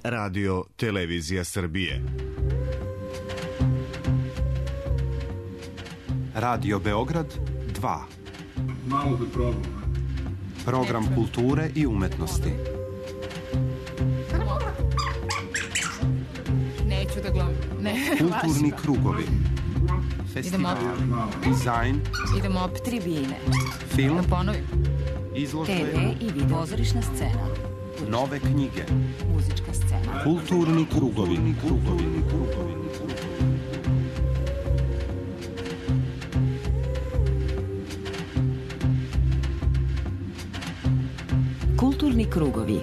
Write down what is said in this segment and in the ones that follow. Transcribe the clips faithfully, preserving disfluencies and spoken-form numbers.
Radio Televizija Srbije. Radio Beograd dva. Malo da probam. Program kulture i umetnosti. Neću da gledam. Ne, kulturni krugovi. Festival, dizajn. Idemo opet tribine. Film. Da ponovim. Izložbe. te ve i video. Pozorišna scena. Nove knjige. Muzička scena. Kulturni krugovi. Krugovi. Krugovi. Kulturni krugovi.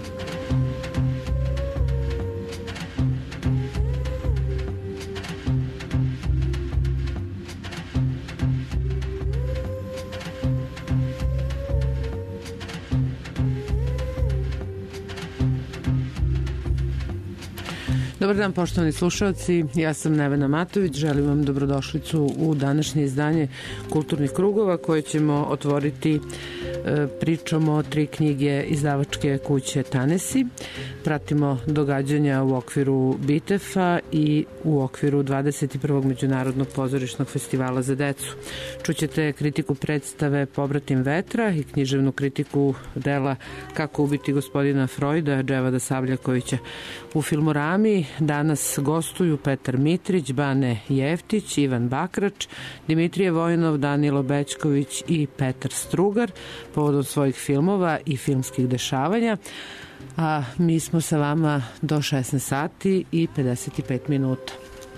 Dobar dan, poštovani slušalci, ja sam Nevena Matović, želim vam dobrodošlicu u današnje izdanje Kulturnih krugova koje ćemo otvoriti e, pričom o tri knjige izdavačke kuće Tanesi. Pratimo događanja u okviru Bitefa i u okviru dvadeset prvog Međunarodnog pozorišnog festivala za decu. Čućete kritiku predstave Pobratim vetra i književnu kritiku dela Kako ubiti gospodina Frojda, Dževada Savljakovića. U Filmorami danas gostuju Petar Mitrić, Bane Jeftić, Ivan Bakrač, Dimitrije Vojnov, Danilo Bećković i Petar Strugar povodom svojih filmova i filmskih dešavanja. A mi smo sa vama do šesnaest sati i pedeset pet minuta.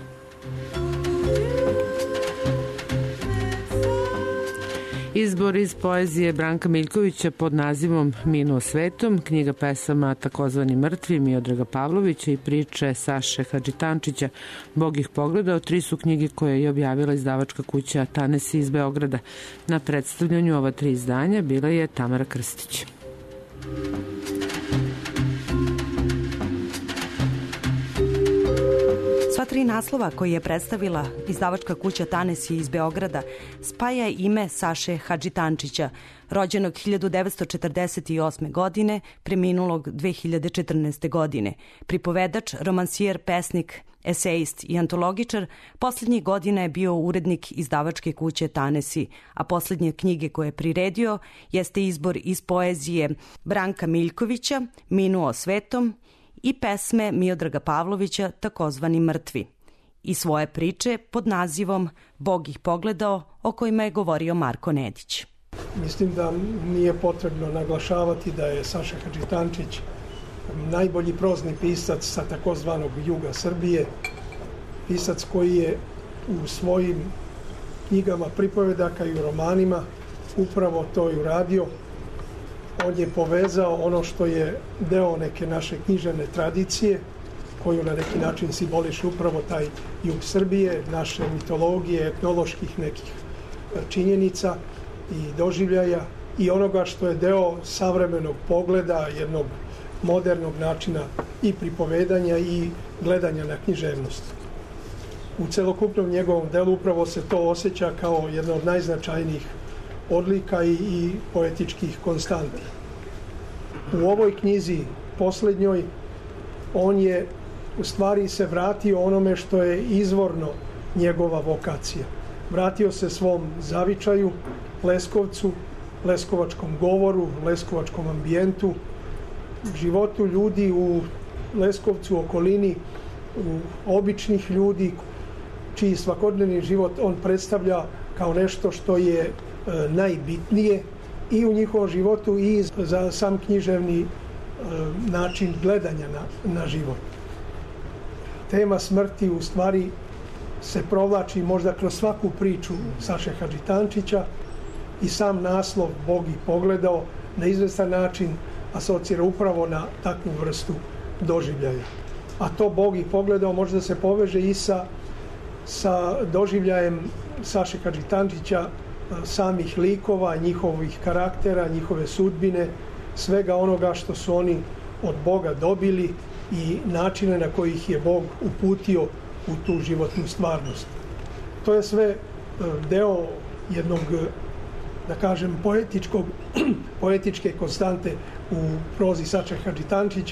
Izbor iz poezije Branka Miljkovića pod nazivom Minuo svetom, knjiga pesama Takozvani mrtvi Miodraga Pavlovića i priče Saše Hadžitančića Bog ih pogledao, tri su knjige koje je objavila izdavačka kuća Tanesi iz Beograda. Na predstavljanju ova tri izdanja bila je Tamara Krstić. Sva tri naslova koje je predstavila izdavačka kuća Tanesi iz Beograda spaja ime Saše Hadžitančića, rođenog hiljadu devetsto četrdeset osme. godine, preminulog dve hiljade četrnaeste. godine. Pripovedač, romansijer, pesnik, esejist i antologičar, poslednjih godina je bio urednik izdavačke kuće Tanesi, a poslednje knjige koje je priredio jeste izbor iz poezije Branka Miljkovića, Minuo svetom, i pesme Miodraga Pavlovića Takozvani mrtvi i svoje priče pod nazivom Bog ih pogledao, o kojima je govorio Marko Nedić. Mislim da nije potrebno naglašavati da je Saša Hadžitančić najbolji prozni pisac sa takozvanog juga Srbije, pisac koji je u svojim knjigama pripovedaka i u romanima upravo to i uradio. On je povezao ono što je deo neke naše književne tradicije, koju na neki način simboliše upravo taj jug Srbije, naše mitologije, etnoloških nekih činjenica i doživljaja i onoga što je deo savremenog pogleda, jednog modernog načina i pripovedanja i gledanja na književnost. U celokupnom njegovom delu upravo se to osjeća kao jedna od najznačajnijih odlika i, i poetičkih konstanti. U ovoj knjizi, poslednjoj, on je u stvari se vratio onome što je izvorno njegova vokacija. Vratio se svom zavičaju, Leskovcu, leskovačkom govoru, leskovačkom ambijentu, životu ljudi u Leskovcu, okolini, u običnih ljudi, čiji svakodnevni život on predstavlja kao nešto što je e, najbitnije i u njihovom životu i za sam književni e, način gledanja na, na život. Tema smrti u stvari se provlači možda kroz svaku priču Saše Hadžitančića i sam naslov Bog ih pogledao na izvestan način asocira upravo na takvu vrstu doživljaja. A to Bog ih pogledao može da se poveže i sa, sa doživljajem Saše Hadžitančića, samih likova, njihovih karaktera, njihove sudbine, svega onoga što su oni od Boga dobili i načine na koji ih je Bog uputio u tu životnu stvarnost. To je sve deo jednog, da kažem, poetičkog, poetičke konstante u prozi Saše Hadžitančića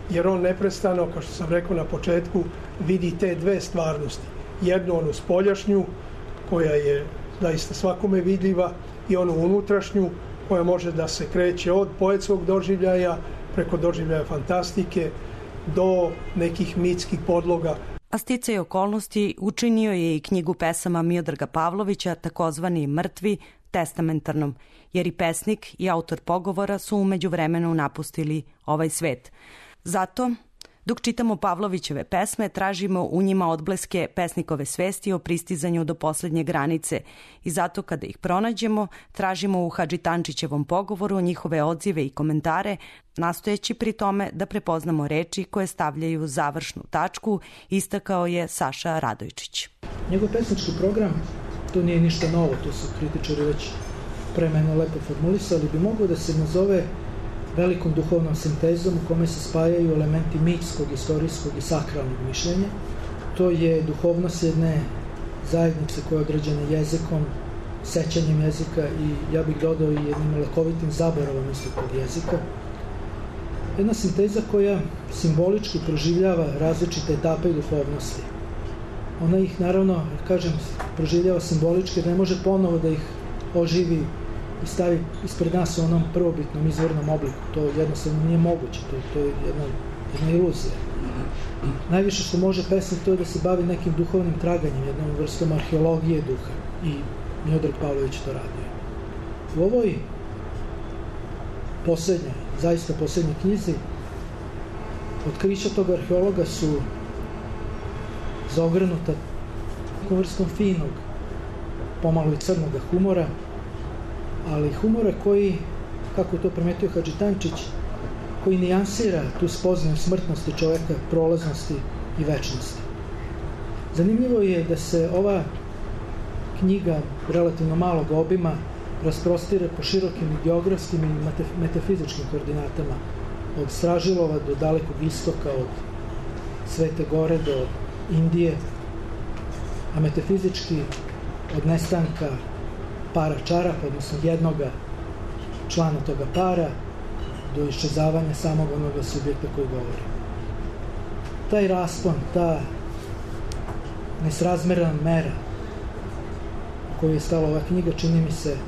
jer on neprestano, kao što sam rekao na početku, vidi te dve stvarnosti. Jednu onu spoljašnju, koja je zaista svakome vidljiva, i onu unutrašnju, koja može da se kreće od poetskog doživljaja, preko doživljaja fantastike, do nekih mitskih podloga. A sticaj okolnosti učinio je i knjigu pesama Miodraga Pavlovića, takozvani Mrtvi, testamentarnom, jer i pesnik i autor pogovora su u međuvremenu napustili ovaj svet. Zato, dok čitamo Pavlovićeve pesme, tražimo u njima odbleske pesnikove svesti o pristizanju do poslednje granice i zato kada ih pronađemo, tražimo u Hadžitančićevom pogovoru njihove odzive i komentare, nastojeći pri tome da prepoznamo reči koje stavljaju završnu tačku, istakao je Saša Radojčić. Njegov pesnički program, to nije ništa novo, to su kritičari već pre mene lepo formulisali, bi mogao da se nazove velikom duhovnom sintezom u kome se spajaju elementi mitskog, istorijskog i sakralnog mišljenja. To je duhovnost jedne zajednice koja je određena jezikom, sećanjem jezika i ja bih dodao i jednim lekovitim zaboravom istog tog jezika. Jedna sinteza koja simbolički proživljava različite etape duhovnosti. Ona ih, naravno, kažem, proživljava simbolički jer ne može ponovo da ih oživi i stavi ispred nas u onom prvobitnom izvornom obliku. To jednostavno nije moguće, to, to je jedna, jedna iluzija. Najviše što može pesnik to je da se bavi nekim duhovnim traganjem, jednom vrstom arheologije duha i Miodrag Pavlović to radio. U ovoj poslednjoj, zaista poslednjoj knjizi, otkrića tog arheologa su zaogrnuta nekom vrstom finog, pomalo i crnog humora, ali humora koji, kako je to primetio Hadžitančić, koji nijansira tu spoznaju smrtnosti čoveka, prolaznosti i večnosti. Zanimljivo je da se ova knjiga relativno malog obima rasprostire po širokim i geografskim i metafizičkim koordinatama, od Stražilova do dalekog istoka, od Svete Gore do Indije, a metafizički od nestanka para čarapa, odnosno jednoga člana toga para, do iščezavanja samog onoga subjekta koji govori. Taj raspon, ta nesrazmerna mera u kojoj je stala ova knjiga, čini mi se,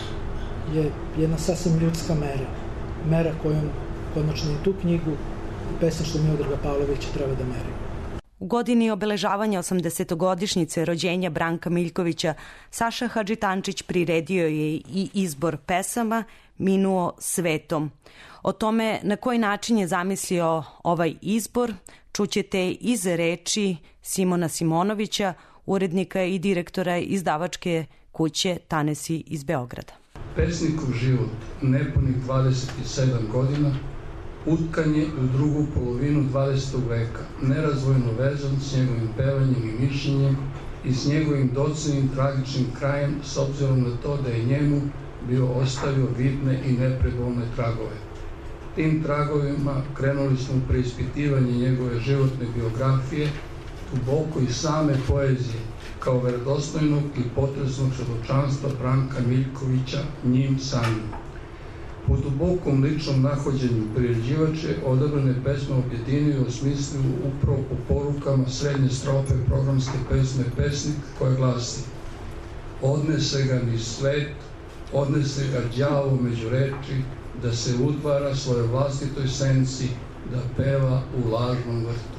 je jedna sasvim ljudska mera. Mera kojom konačno i tu knjigu i pesništvo Miodraga Pavlovića treba da merimo. U godini obeležavanja osamdesetogodišnjice rođenja Branka Miljkovića, Saša Hadžitančić priredio je i izbor pesama Minuo svetom. O tome na koji način je zamislio ovaj izbor čućete iz reči Simona Simonovića, urednika i direktora izdavačke kuće Tanesi iz Beograda. Pesnikov život, nepunih dvadeset sedam godina, utkan je u drugu polovinu dvadesetog veka, nerazvojno vezan s njegovim pevanjem i mišljenjem i s njegovim docenim tragičnim krajem, s obzirom na to da je njemu bio ostavio vidne i neprebolne tragove. Tim tragovima krenuli smo u preispitivanje njegove životne biografije, duboko i same poezije, kao verodostojnog i potresnog svedočanstva Branka Miljkovića njim samim. Po dubokom ličnom nahođenju priređivač je odabrane pesme objedinio u smislu upravo po porukama srednje strofe programske pesme Pesnik, koja glasi: odnese ga niz svet, odnese ga đavo među reči, da se udvara svoje vlastitoj senci, da peva u lažnom vrtu.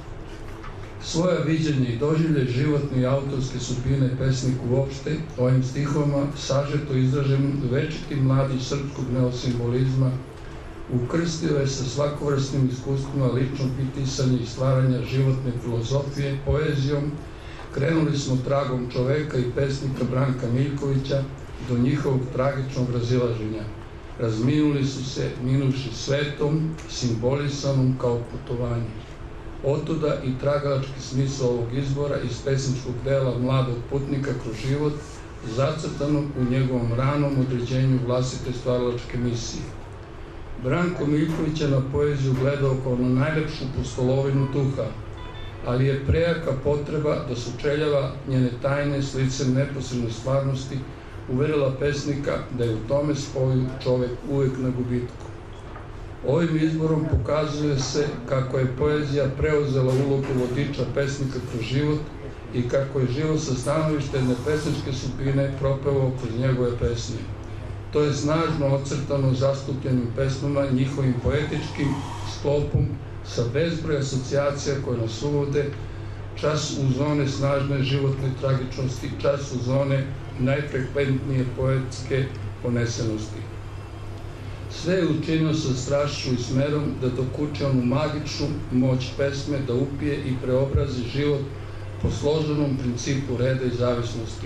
Svoja viđenja i doživlje životne i autorske sudbine pesnik uopšte ovim stihoma sažeto izraženim večitim mladi srpskog neosimbolizma ukrstio je sa svakovrsnim iskustvima ličnog pitisanja i stvaranja životne filozofije, poezijom. Krenuli smo tragom čoveka i pesnika Branka Miljkovića do njihovog tragičnog razilaženja. Razminuli su se minuši svetom, simbolisanom kao putovanje. Otuda i tragački smisao ovog izbora iz pesničkog dela mladog putnika kroz život, zacrtanog u njegovom ranom određenju vlastite stvaralačke misije. Branko Miljković je na poeziju gledao kao na najlepšu pustolovinu duha, ali je prejaka potreba da sučeljava njene tajne s licem neposredne stvarnosti uverila pesnika da je u tome spoju čovek uvek na gubitku. Ovim izborom pokazuje se kako je poezija preuzela ulogu vodiča pesnika kroz život i kako je život sa stanovišta jedne pesničke supine propevao kroz njegove pesme. To je snažno ocrtano zastupljenim pesmama, njihovim poetičkim sklopom sa bezbroj asocijacija koje nas uvode čas u zone snažne životne tragičnosti, čas u zone najfrekventnije poetske ponesenosti. Sve je učinio sa strašću i smerom da dokuče onu magičnu moć pesme da upije i preobrazi život po složenom principu reda i zavisnosti.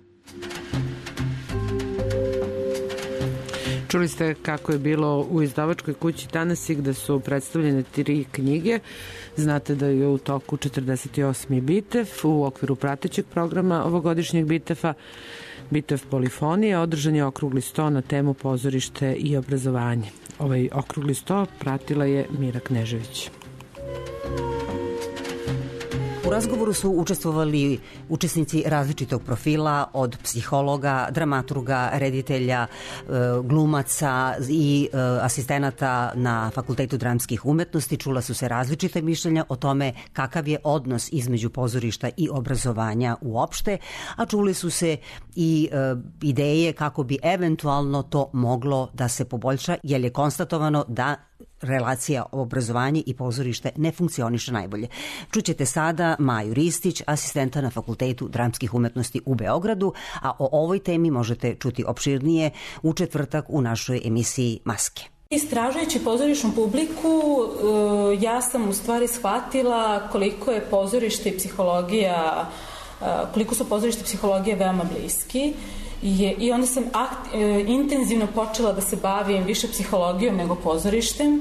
Čuli ste kako je bilo u izdavačkoj kući Tanasi gde su predstavljene tri knjige. Znate da je u toku četrdeset osmi Bitev u okviru pratećeg programa ovogodišnjeg Bitefa. Bitev polifonije održan je okrugli sto na temu pozorište i obrazovanje. Ovaj okrugli sto pratila je Mira Knežević. U razgovoru su učestvovali učesnici različitog profila, od psihologa, dramaturga, reditelja, glumaca i asistenata na Fakultetu dramskih umetnosti. Čula su se različite mišljenja o tome kakav je odnos između pozorišta i obrazovanja uopšte, a čuli su se i ideje kako bi eventualno to moglo da se poboljša, jer je konstatovano da relacija obrazovanje i pozorište ne funkcioniše najbolje. Čućete sada Maju Ristić, asistenta na Fakultetu dramskih umetnosti u Beogradu, a o ovoj temi možete čuti opširnije u četvrtak u našoj emisiji Maske. Istražujući pozorišnu publiku, ja sam u stvari shvatila koliko je pozorište i psihologija, koliko su pozorište i psihologija veoma bliski. Je, i onda sam akt, e, intenzivno počela da se bavim više psihologijom nego pozorištem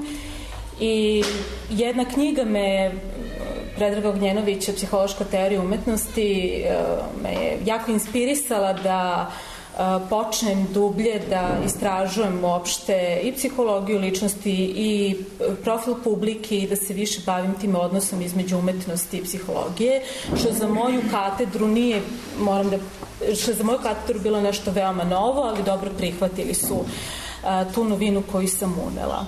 i jedna knjiga me Predraga Ognjenovića, Psihološka teorija umetnosti, e, me je jako inspirisala da počnem dublje da istražujem uopšte i psihologiju ličnosti i profil publike i da se više bavim tim odnosom između umetnosti i psihologije, što za moju katedru nije, moram da, što za moju katedru bilo nešto veoma novo, ali dobro prihvatili su a, tu novinu koju sam unela.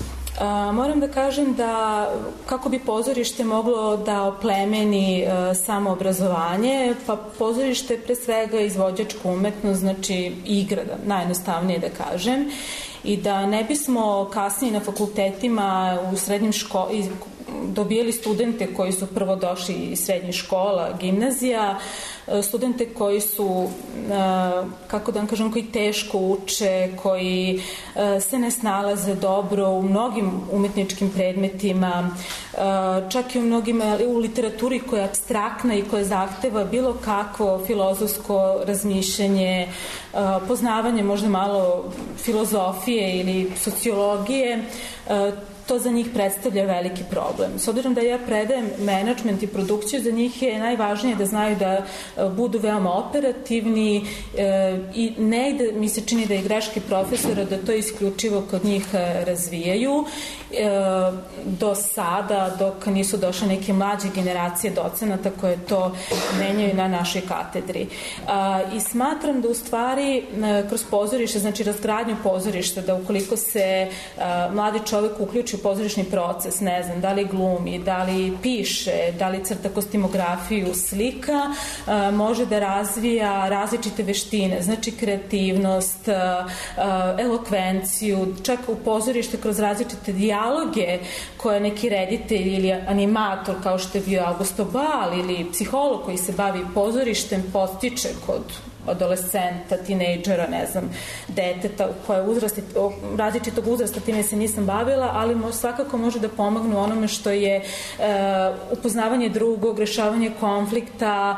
A, moram da kažem da kako bi pozorište moglo da oplemeni a, samoobrazovanje, pa pozorište pre svega izvođačka umetnost, znači igra, da, najjednostavnije da kažem, i da ne bismo kasnije na fakultetima u srednjim školama dobijali studente koji su prvo došli iz srednjih škola, gimnazija, studente koji su, kako da vam kažem, koji teško uče, koji se ne snalaze dobro u mnogim umetničkim predmetima, čak i u mnogim, u literaturi koja je apstraktna i koja zahteva bilo kakvo filozofsko razmišljanje, poznavanje možda malo filozofije ili sociologije, to za njih predstavlja veliki problem. S obzirom da ja predajem menadžment i produkciju, za njih je najvažnije da znaju da budu veoma operativni e, i negde mi se čini da i greške profesora da to isključivo kod njih razvijaju. E, do sada, dok nisu došle neke mlađe generacije docenata koje to menjaju na našoj katedri. A, I smatram da u stvari kroz pozorište, znači razgradnju pozorišta, da ukoliko se a, mladi čovjek uključi u pozorišni proces, ne znam, da li glumi, da li piše, da li crta kostimografiju, slika, a, može da razvija različite veštine, znači kreativnost, a, a, elokvenciju, čak u pozorište kroz različite dijaloge koje neki reditelj ili animator kao što je bio Augusto Bal ili psiholog koji se bavi pozorištem postiče kod adolescenta, tinejdžera, ne znam, deteta koja je uzrasti, različitog uzrasta, time se nisam bavila, ali mo, svakako može da pomognu onome što je e, upoznavanje drugog, rešavanje konflikta,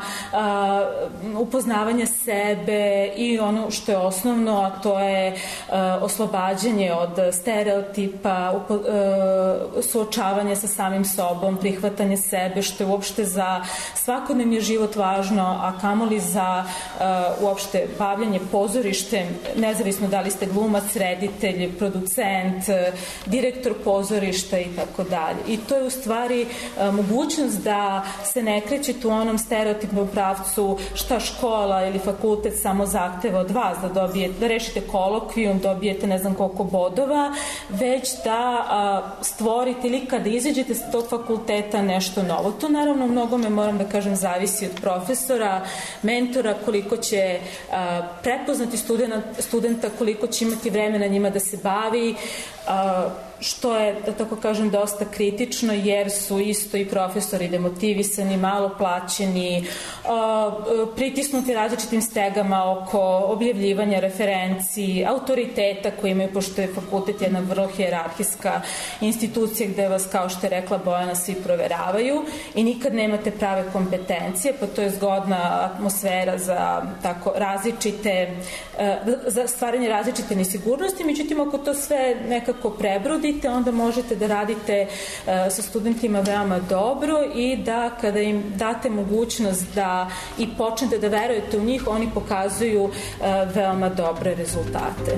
e, upoznavanje sebe i ono što je osnovno, a to je e, oslobađanje od stereotipa, upo, e, suočavanje sa samim sobom, prihvatanje sebe, što je uopšte za svakodnevni život važno, a kamoli za e, uopšte bavljanje pozorištem, nezavisno da li ste glumac, reditelj, producent, direktor pozorišta i tako dalje. I to je u stvari mogućnost da se ne krećete u onom stereotipnom pravcu šta škola ili fakultet samo zahteva od vas, da dobijete, da rešite kolokvijum, dobijete ne znam koliko bodova, već da a, stvorite ili kada izađete sa tog fakulteta nešto novo. To naravno mnogome, moram da kažem, zavisi od profesora, mentora, koliko će a, prepoznati studenta, studenta, koliko će imati vremena njima da se bavi, a, što je, da tako kažem, dosta kritično, jer su isto i profesori demotivisani, malo plaćeni, pritisnuti različitim stegama oko objavljivanja referenci, autoriteta koji imaju, pošto je fakultet jedna vrlo hijerarhijska institucija gde vas, kao što je rekla Bojana, svi proveravaju i nikad nemate prave kompetencije, pa to je zgodna atmosfera za tako različite, za stvaranje različite nesigurnosti. Međutim, ako to sve nekako prebrodi, onda možete da radite uh, sa studentima veoma dobro i da kada im date mogućnost da i počnete da verujete u njih, oni pokazuju uh, veoma dobre rezultate.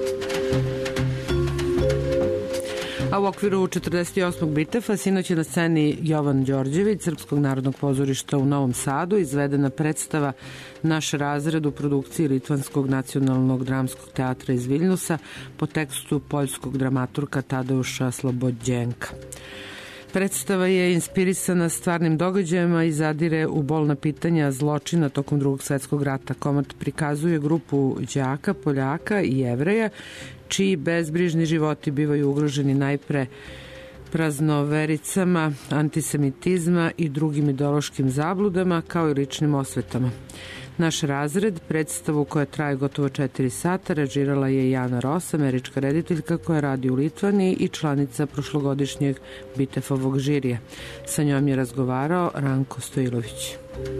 A u okviru četrdeset osmog Bitefa sinoć je na sceni Jovan Đorđević Srpskog narodnog pozorišta u Novom Sadu izvedena predstava Naš razred u produkciji Litvanskog nacionalnog dramskog teatra iz Viljnusa po tekstu poljskog dramaturga Tadeuša Slobodjenka. Predstava je inspirisana stvarnim događajima i zadire u bolna pitanja zločina tokom Drugog svetskog rata. Komad prikazuje grupu đaka, Poljaka i Jevreja, čiji bezbrižni životi bivaju ugroženi najpre praznovericama, antisemitizma i drugim ideološkim zabludama, kao i ličnim osvetama. Naš razred, predstavu koja traje gotovo četiri sata, režirala je Jana Ros, američka rediteljka koja radi u Litvaniji i članica prošlogodišnjeg Bitefovog žirija. Sa njom je razgovarao Ranko Stojilović.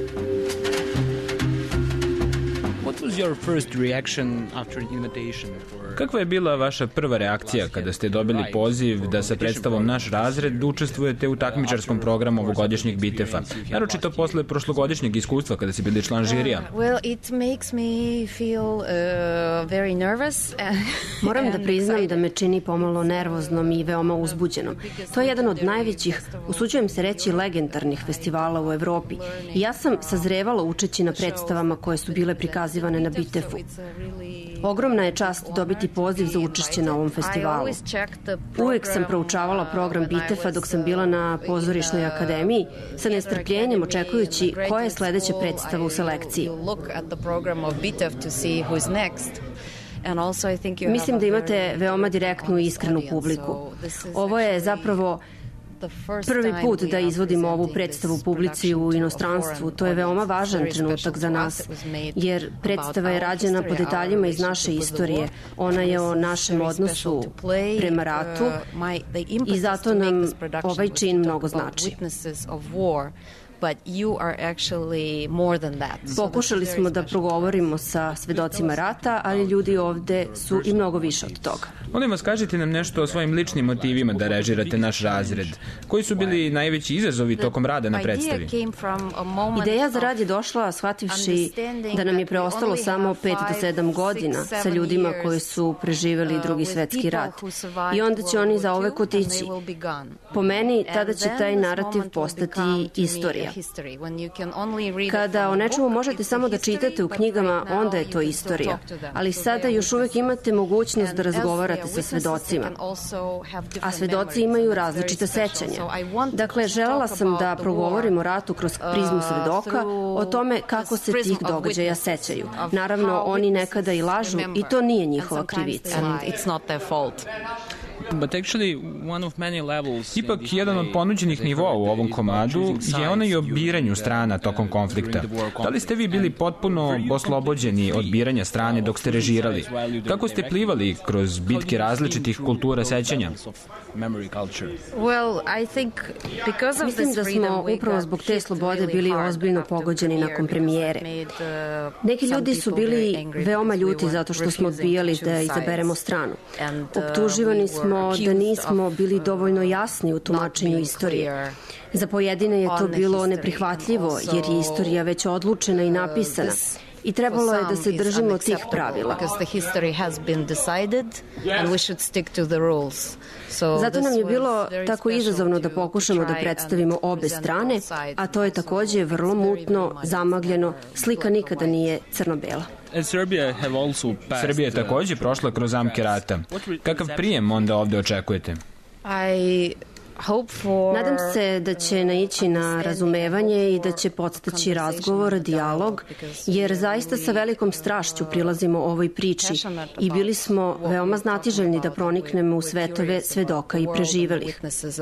Kakva je bila vaša prva reakcija kada ste dobili poziv da sa predstavom Naš razred učestvujete u takmičarskom programu ovogodišnjeg Bitefa, naročito posle prošlogodišnjeg iskustva kada si bili član žirija? Moram da priznam da me čini pomalo nervoznom i veoma uzbuđenom. To je jedan od najvećih, usuđujem se reći, legendarnih festivala u Evropi. I ja sam sazrevala učeći na predstavama koje su bile prikazivane na Bitefu. Ogromna je čast dobiti poziv za učešće na ovom festivalu. Uvek sam proučavala program Bitefa dok sam bila na pozorišnoj akademiji, sa nestrpljenjem očekujući koja je sledeća predstava u selekciji. Mislim da imate veoma direktnu i iskrenu publiku. Ovo je zapravo prvi put da izvodimo ovu predstavu publici u inostranstvu. To je veoma važan trenutak za nas, jer predstava je rađena po detaljima iz naše istorije. Ona je o našem odnosu prema ratu i zato nam ovaj čin mnogo znači. Pokušali smo da progovorimo sa svedocima rata, ali ljudi ovde su i mnogo više od toga. Molim vas, kažite nam nešto o svojim ličnim motivima da režirate Naš razred. Koji su bili najveći izazovi tokom rada na predstavi? Ideja za rad je došla shvativši da nam je preostalo samo pet do sedam godina sa ljudima koji su preživeli Drugi svetski rat. I onda će oni zauvek otići. Po meni, tada će taj narativ postati istorija. Kada o nečemu možete samo da čitate u knjigama, onda je to istorija. Ali sada još uvek imate mogućnost da razgovarate sa svedocima. A svedoci imaju različite sećanja. Dakle, želela sam da progovorim o ratu kroz prizmu svedoka, o tome kako se tih događaja sećaju. Naravno, oni nekada i lažu i to nije njihova krivica. Ipak, jedan od ponuđenih nivoa u ovom komadu je onaj o biranju strana tokom konflikta. Da li ste vi bili potpuno oslobođeni od biranja strane dok ste režirali? Kako ste plivali kroz bitke različitih kultura sećanja? Mislim da smo upravo zbog te slobode bili ozbiljno pogođeni nakon premijere. Neki ljudi su bili veoma ljuti zato što smo odbijali da izaberemo stranu. Optuživani smo da nismo bili dovoljno jasni u tumačenju istorije. Za pojedine je to bilo neprihvatljivo, jer je istorija već odlučena i napisana. i trebalo je da se držimo tih pravila. Zato nam je bilo tako izazovno da pokušamo da predstavimo obe strane, a to je takođe vrlo mutno, zamagljeno, slika nikada nije crno-bela. Srbija je takođe prošla kroz zamke rata. Kakav prijem onda ovde očekujete? Nadam se da će naići na razumevanje i da će podstaći razgovor, dijalog, jer zaista sa velikom strašću prilazimo ovoj priči i bili smo veoma znatiželjni da proniknemo u svetove svedoka i preživelih.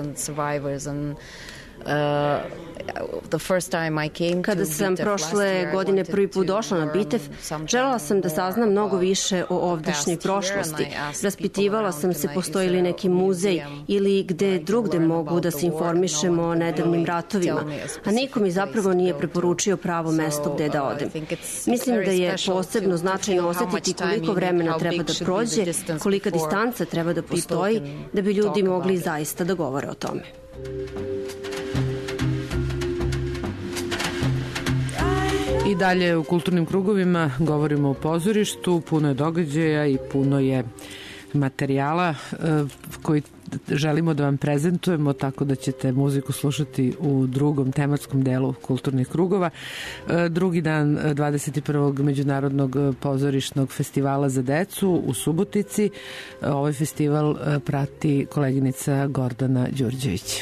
Kada sam prošle godine prvi put došla na Bitev, želela sam da saznam mnogo više o ovdašnjoj prošlosti. Raspitivala sam se postoji li neki muzej ili gde drugde mogu da se informišemo o nedavnim ratovima, a niko mi zapravo nije preporučio pravo mesto gde da odem. Mislim da je posebno značajno osetiti koliko vremena treba da prođe, kolika distanca treba da postoji da bi ljudi mogli zaista da govore o tome. I dalje u kulturnim krugovima govorimo o pozorištu, puno je događaja i puno je materijala koji želimo da vam prezentujemo, tako da ćete muziku slušati u drugom tematskom delu kulturnih krugova. Drugi dan dvadeset prvog Međunarodnog pozorišnog festivala za decu u Subotici. Ovaj festival prati koleginica Gordana Đurđević.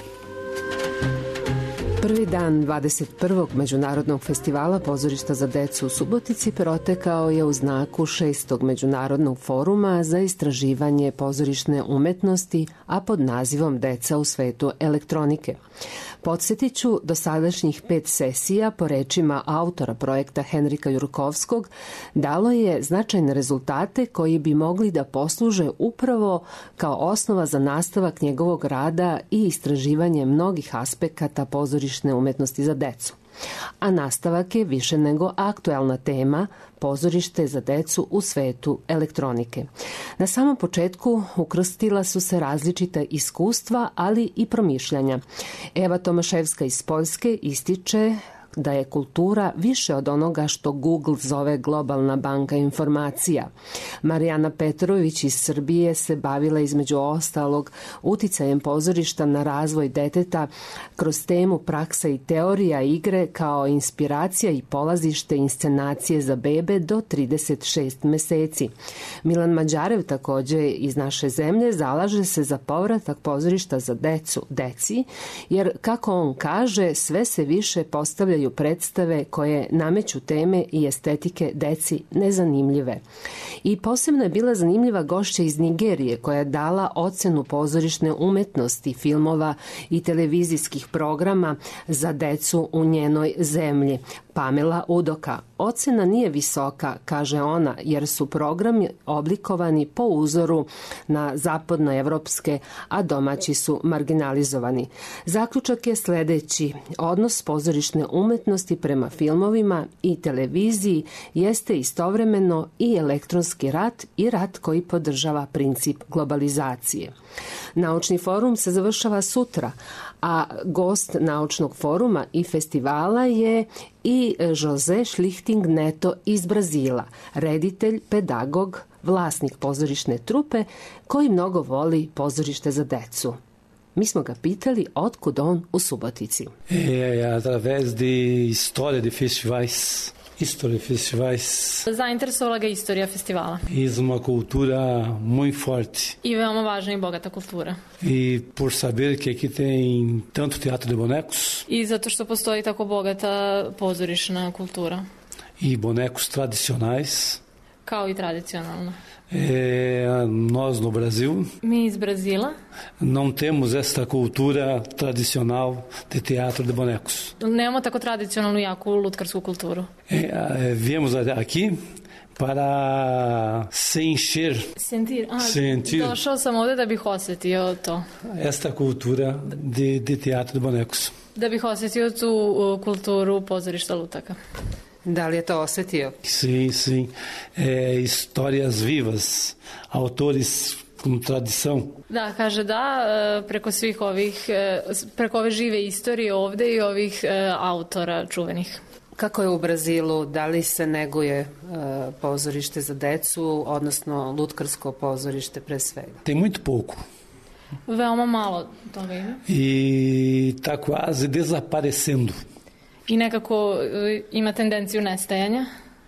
Prvi dan dvadeset prvog Međunarodnog festivala pozorišta za decu u Subotici protekao je u znaku šestog Međunarodnog foruma za istraživanje pozorišne umetnosti, a pod nazivom Deca u svetu elektronike. Podsjetit ću, dosadašnjih pet sesija, po rečima autora projekta Henrika Jurkovskog, dalo je značajne rezultate koji bi mogli da posluže upravo kao osnova za nastavak njegovog rada i istraživanje mnogih aspekata pozorišne umetnosti za decu. A nastavak je više nego aktuelna tema pozorište za decu u svetu elektronike. Na samom početku ukrstila su se različita iskustva, ali i promišljanja. Eva Tomaševska iz Poljske ističe da je kultura više od onoga što Google zove globalna banka informacija. Marijana Petrović iz Srbije se bavila između ostalog uticajem pozorišta na razvoj deteta kroz temu praksa i teorija igre kao inspiracija i polazište inscenacije za bebe do trideset šest meseci. Milan Mađarev takođe iz naše zemlje zalaže se za povratak pozorišta za decu deci, jer kako on kaže, sve se više postavljaju predstave koje nameću teme i estetike deci nezanimljive. I posebno je bila zanimljiva gošća iz Nigerije koja je dala ocenu pozorišne umetnosti, filmova i televizijskih programa za decu u njenoj zemlji. Pamela Udoka. Ocena nije visoka, kaže ona, jer su programi oblikovani po uzoru na zapadnoevropske, a domaći su marginalizovani. Zaključak je sledeći. Odnos pozorišne umetnosti prema filmovima i televiziji jeste istovremeno i elektronski rat i rat koji podržava princip globalizacije. Naučni forum se završava sutra, a gost naučnog foruma i festivala je i Jose Schlichting Neto iz Brazila, reditelj, pedagog, vlasnik pozorišne trupe koji mnogo voli pozorište za decu. Mi smo ga pitali otkud on u Subotici. É através de história de festivais. História de festivais. Zainteresovala ga istorija festivala. E uma cultura muito forte. I veoma važna i bogata kultura. E por saber que aqui tem tanto teatro de bonecos. I zato što postoji tako bogata pozorišna kultura. E bonecos tradicionais. Kao i tradicionalna. É, nós no Brasil Mi iz Brazila não temos esta cultura tradicional de teatro de bonecos. Nemamo tako tradicionalnu jaku lutkarsku kulturu. É, viemos aqui para se encher. Sentir. A, sentir. Došao sam ovde da bih osetio to. Esta cultura de, de teatro de bonecos. Da bih osetio tu uh, kulturu pozorišta lutaka. Da li je to osetio? Sim, sim. É, histórias vivas, autores com tradição. Da, kaže da, preko svih ovih, preko ove žive istorije ovde i ovih autora čuvenih. Kako je u Brazilu? Da li se neguje e, pozorište za decu, odnosno lutkarsko pozorište pre svega? Tem muito pouco. Veoma malo toga ima. E está quase desaparecendo. I nekako e, ima tendenciju nestajanja.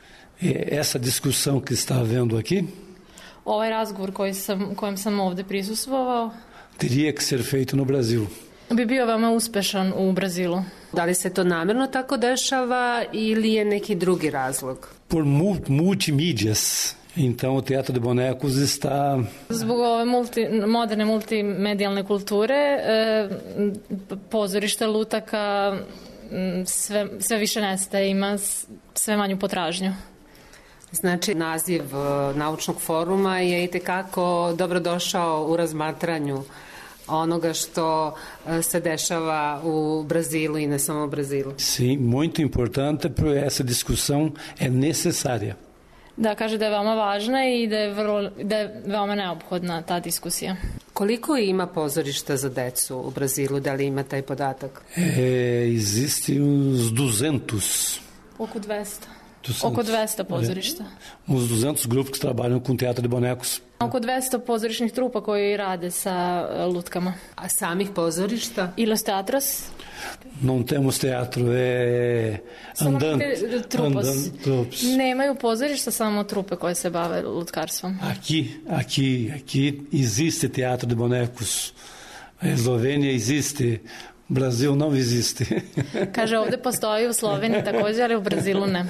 E essa discussão que está havendo aqui Ovaj razgovor koji sam, kojem sam ovde prisustvovao teria que ser feito no Brasil. Bi bio veoma uspešan u Brazilu. Da li se to namerno tako dešava ili je neki drugi razlog? Por multimídias. Então o Teatro de Bonecos está... Zbog ove multi, moderne multimedijalne kulture, e, pozorište lutaka sve, sve više nestaje, ima sve manju potražnju. Znači, naziv naučnog foruma je i tekako dobrodošao u razmatranju onoga što se dešava u Brazilu i ne samo u Brazilu. Sim, muito importante, porque essa discussão é necessária. Da, kaže da je veoma važna i da je, vrlo, da je veoma neophodna ta diskusija. Koliko ima pozorišta za decu u Brazilu? Da li ima taj podatak? É, existe uns duzentos. Oko dvesta. Oko dvesta pozorišta. Uns duzentos grupos que trabalham com Teatro de Bonecos. Oko dvesta pozorišnih trupa koji rade sa lutkama. A samih pozorišta? I los teatros? Não temos teatro, é andante. Trupos. Nemaju pozorišta, samo trupe koje se bave lutkarstvom. Aqui, aqui, aqui existe Teatro de Bonecos. A Eslovênia existe. Brasil não existe. Kaže, ovde postoji u Sloveniji također, ali u Brazilu ne.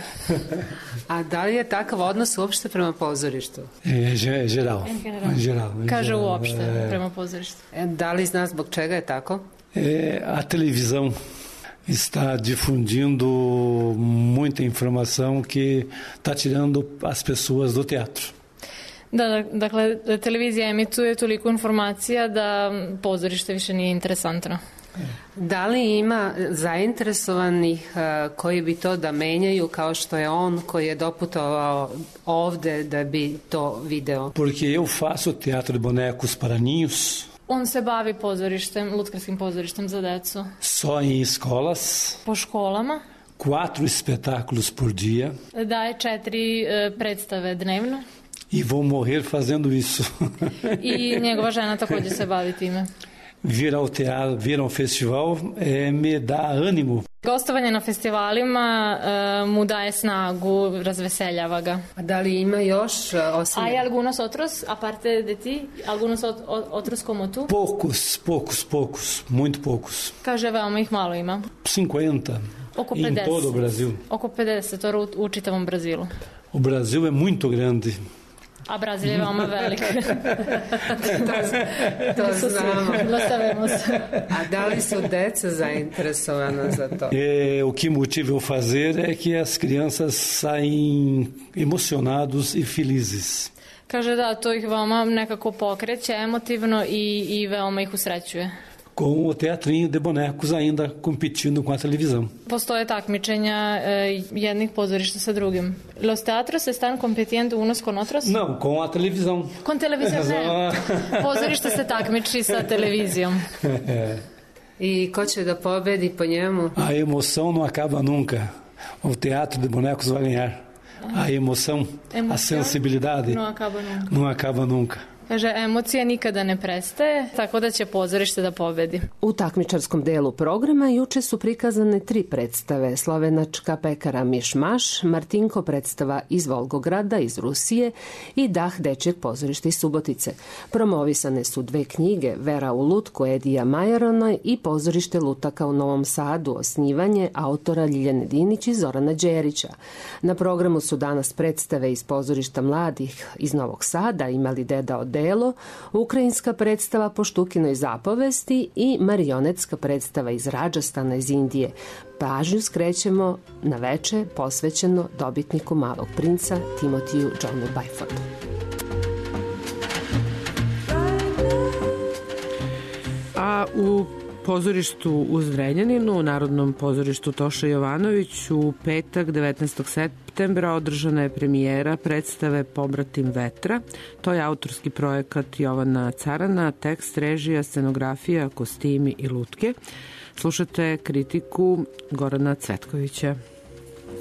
A da li je takav odnos uopšte prema pozorištu? E, geral. geral. Kaže uopšte é... prema pozorištu. E, da li zna zbog čega je tako? É, a televisão está difundindo muita informação que está tirando as pessoas do teatro. Da, dakle, televizija emituje toliko informacija da pozorište više nije interesantno. Da li ima zainteresovanih koji bi to da menjaju kao što je on koji je doputovao ovde da bi to video? Porque eu faço Teatro de Bonecos para ninhos. On se bavi pozorištem, lutkarskim pozorištem za decu. Só em escolas. Po školama. Quatro espetáculos por dia. Daje četiri e, predstave dnevno. E vou morrer fazendo isso. I njegova žena također se bavi time. Vir ao teatro, vir ao festival é, me dá ânimo. Gostovanje na festivalima uh, mu daje snagu, razveseljava ga. A da li ima još osim... Hay algunos otros, aparte de ti, algunos ot otros como tu? Poucos, poucos, poucos, muito poucos. Kaže, veoma ih malo ima. cinquenta. Oko pedeset. Em todo o Brasil. Oko pedeset u, u čitavom Brazilu. O Brasil é muito grande. A Brazil je veoma velik. to, to znamo. Lo sabemos. A da li su deca zainteresovana za to? É, o que motiva eu fazer é que as crianças saem emocionados e felizes. Kaže da, to ih veoma nekako pokreće emotivno i, i veoma ih usrećuje. Com o Teatrinho de Bonecos ainda competindo com a televisão. Postoje takmičenja eh, jednih pozorišta sa drugim. Los teatros están compitiendo unos con otros? Não, com a televisão. Con televizijom ne. Pozorište se takmiči sa televizijom. I ko će da pobedi po njemu? A emoção não acaba nunca. O Teatro de Bonecos vai ganhar. A emoção, emoção a sensibilidade não acaba nunca. Não acaba nunca. Kaže, emocija nikada ne prestaje, tako da će pozorište da pobedi. U takmičarskom delu programa juče su prikazane tri predstave. Slovenačka pekara Miš-Maš, Martinko predstava iz Volgograda, iz Rusije i Dah dečjeg pozorišta iz Subotice. Promovisane su dve knjige, Vera u lutku Edija Majaronoj i Pozorište lutaka u Novom Sadu, osnivanje autora Ljiljane Dinić i Zorana Đerića. Na programu su danas predstave iz pozorišta mladih iz Novog Sada, Imali deda od delo, ukrajinska predstava po Štukinoj zapovesti i marionetska predstava iz Radžastana iz Indije. Pažnju skrećemo na veče posvećeno dobitniku Malog princa Timotiju Johnu Byfordu. A u pozorištu u Zrenjaninu, u Narodnom pozorištu Toša Jovanović, u petak devetnaestog septembra održana je premijera predstave Pobratim vetra. To je autorski projekat Jovana Carana, tekst, režija, scenografija, kostimi i lutke. Slušate kritiku Gorana Cvetkovića.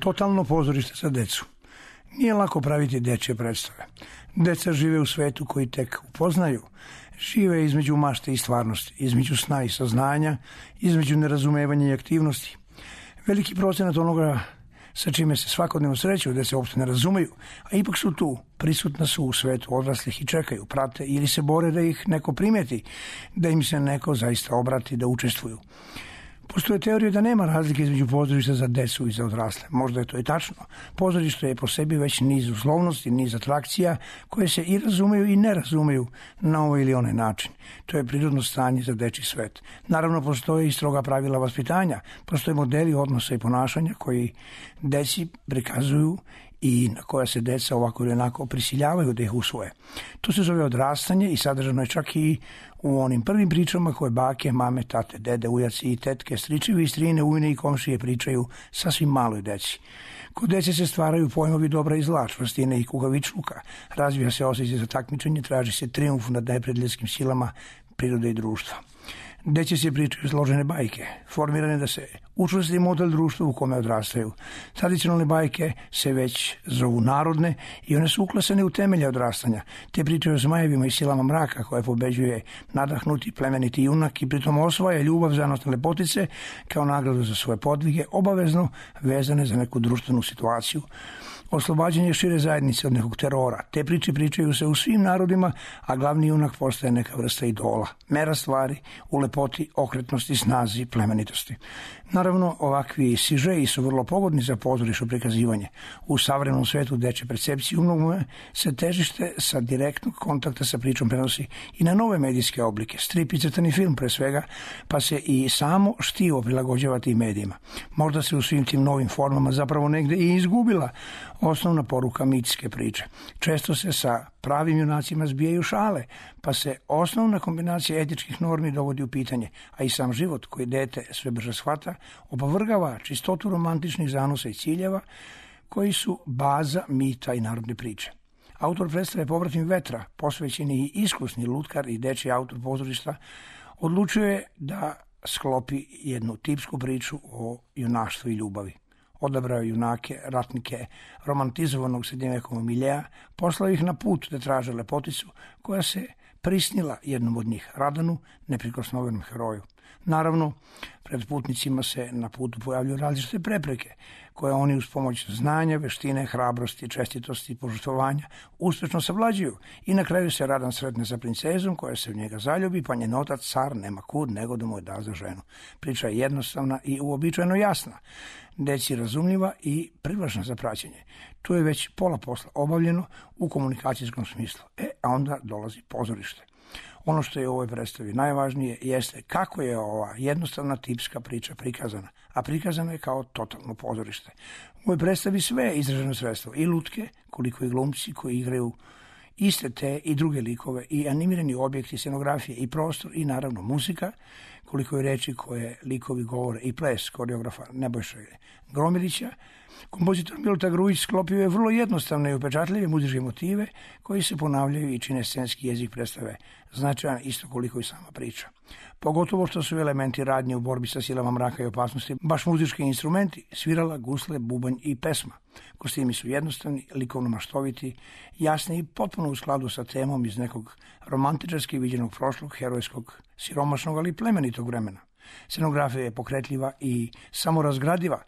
Totalno pozorište za decu. Nije lako praviti dečje predstave. Deca žive u svetu koji tek upoznaju. Žive između mašte i stvarnosti, između sna i saznanja, između nerazumevanja i aktivnosti. Veliki procenat onoga sa čime se svakodnevno sreću, da se uopšte ne razumeju, a ipak su tu, prisutna su u svetu odraslih i čekaju, prate ili se bore da ih neko primeti, da im se neko zaista obrati, da učestvuju. Postoje teorije da nema razlike između pozorišta za decu i za odrasle. Možda je to i tačno. Pozorište je po sebi već niz uslovnosti, niz atrakcija koje se i razumeju i ne razumeju na ovaj ili onaj način. To je prirodno stanje za dečji svet. Naravno, postoje i stroga pravila vaspitanja. Postoje modeli odnosa i ponašanja koji deci prikazuju i na koja se deca ovako ili onako prisiljavaju da ih usvoje. To se zove odrastanje i sadržano je čak i u onim prvim pričama koje bake, mame, tate, dede, ujaci i tetke, stričevi i strine, ujne i komšije pričaju sasvim maloj deci. Kod dece se stvaraju pojmovi dobra i zla, čvrstine i kukavičluka. Razvija se osjećaj za takmičenje, traži se trijumf nad neprijateljskim silama prirode i društva. Deći se pričaju složene bajke, formirane da se učvrsti model društva u kome odrastaju. Tradicionalne bajke se već zovu narodne i one su uklesane u temelje odrastanja. Te pričaju o zmajevima i silama mraka koje pobeđuje nadahnuti plemeniti junak i pritom osvaja ljubav zanosne lepotice kao nagradu za svoje podvige, obavezno vezane za neku društvenu situaciju. Oslobađanje šire zajednice od nekog terora. Te priče pričaju se u svim narodima, a glavni junak postaje neka vrsta idola. Mera stvari u lepoti, okretnosti, snazi, plemenitosti. Naravno, ovakvi sižeji su vrlo pogodni za pozorišno prikazivanje. U savremenom svetu dečje percepcije umnogome se težište sa direktnog kontakta sa pričom prenosi i na nove medijske oblike, strip i crtani film pre svega, pa se i samo štivo prilagođava tim medijima. Možda se u svim tim novim formama zapravo negde i izgubila osnovna poruka mitske priče. Često se sa pravim junacima zbijaju šale, pa se osnovna kombinacija etičkih normi dovodi u pitanje, a i sam život koji dete sve brže shvata opovrgava čistotu romantičnih zanosa i ciljeva koji su baza mita i narodne priče. Autor predstave Povratim vetra, posvećeni i iskusni lutkar i dečji autor pozorišta, odlučuje da sklopi jednu tipsku priču o junaštvu i ljubavi. Odabrao junake, ratnike romantizovanog srednjevekovnog miljeja, poslao ih na put da traže lepoticu koja se prisnila jednom od njih, Radanu, neprikosnovenom heroju. Naravno, pred putnicima se na putu pojavljuju različite prepreke, koje oni uz pomoć znanja, veštine, hrabrosti, čestitosti i požrtvovanja uspešno savlađuju i na kraju se Radan sretne sa princezom koja se u njega zaljubi, pa njen otac, car, nema kud nego da mu je da za ženu. Priča je jednostavna i uobičajeno jasna, deci razumljiva i privlačna za praćenje. Tu je već pola posla obavljeno u komunikacijskom smislu. E, a onda dolazi pozorište. Ono što je u ovoj predstavi najvažnije jeste kako je ova jednostavna tipska priča prikazana, a prikazana je kao totalno pozorište. U ovoj predstavi sve je izraženo sredstvo, i lutke, koliko i glumci koji igraju iste te i druge likove, i animirani objekti, scenografije, i prostor, i naravno muzika, koliko je reči koje likovi govore, i ples koreografa Nebojša Gromilića. Kompozitor Milota Grujić sklopio je vrlo jednostavne i upečatljive muzičke motive koji se ponavljaju i čine scenski jezik predstave, značajan isto koliko i sama priča. Pogotovo što su elementi radnje u borbi sa silama mraka i opasnosti baš muzički instrumenti, svirala, gusle, bubanj i pesma. Kostimi su jednostavni, likovno maštoviti, jasni i potpuno u skladu sa temom iz nekog romantičarski viđenog prošlog, herojskog, siromašnog, ali plemenitog vremena. Scenografija je pokretljiva i samorazgradiva.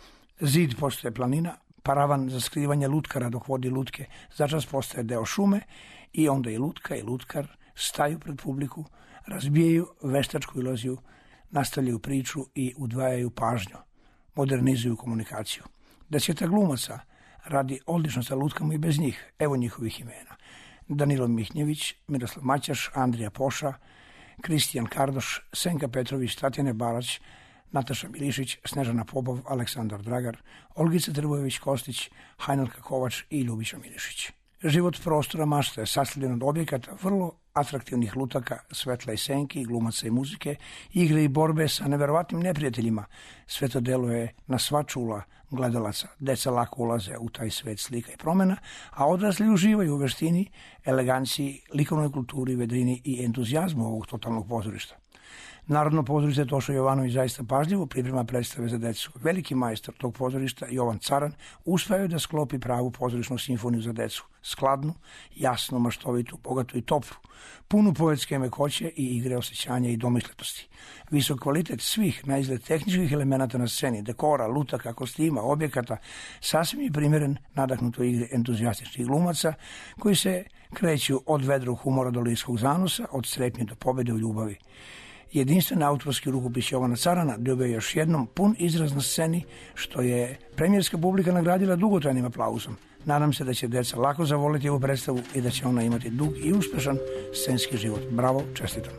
Zid postaje planina, paravan za skrivanje lutkara dok vodi lutke začas postaje deo šume i onda i lutka i lutkar staju pred publiku, razbijaju veštačku iluziju, nastavljaju priču i udvajaju pažnju, modernizuju komunikaciju. Deseta glumaca radi odlično sa lutkama i bez njih, evo njihovih imena. Danilo Mihnjević, Miroslav Maćaš, Andrija Poša, Kristijan Kardoš, Senka Petrović, Tatjana Barać, Nataša Milišić, Snežana Popov, Aleksandar Dragar, Olgica Trbojević-Kostić, Hajnalka Kovač i Ljubiša Milišić. Život prostora mašta je sastavljen od objekata vrlo atraktivnih lutaka, svetla i senki, glumaca i muzike, igre i borbe sa neverovatnim neprijateljima. Sve to deluje na sva čula gledalaca. Deca lako ulaze u taj svet slika i promena, a odrasli uživaju u veštini, eleganciji, likovnoj kulturi, vedrini i entuzijazmu ovog totalnog pozorišta. Narodno pozorište Tošo Jovanović zaista pažljivo priprema predstave za decu. Veliki majstor tog pozorišta, Jovan Caran, uspeo je da sklopi pravu pozorišnu simfoniju za decu. Skladnu, jasnu, maštovitu, bogatu i toplu, punu poetske mekoće i igre osjećanja i domišljatosti. Visok kvalitet svih na izgled tehničkih elemenata na sceni, dekora, lutaka, kostima, objekata, sasvim je primjeren nadahnutoj igri entuzijastičnih glumaca koji se kreću od vedrog humora do ličkog zanosa, od strepnje do pobede u ljubavi. Jedinstven autorski rukopis Jovana Carana dobio još jednom pun izraz na sceni, što je premijerska publika nagradila dugotrajnim aplauzom. Nadam se da će deca lako zavoliti ovu predstavu i da će ona imati dug i uspešan scenski život. Bravo, čestitam.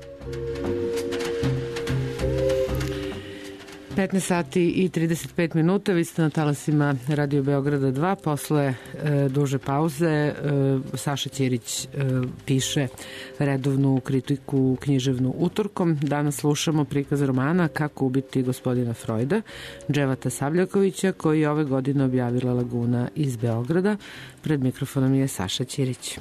petnaest sati i trideset pet minuta, vi ste na talasima Radio Beograda dva. Posle e, duže pauze e, Saša Ćirić e, piše redovnu kritiku književnu utorkom. Danas slušamo prikaz romana Kako ubiti gospodina Freuda, Dževata Sabljakovića, koji je ove godine objavila Laguna iz Beograda. Pred mikrofonom je Saša Ćirić.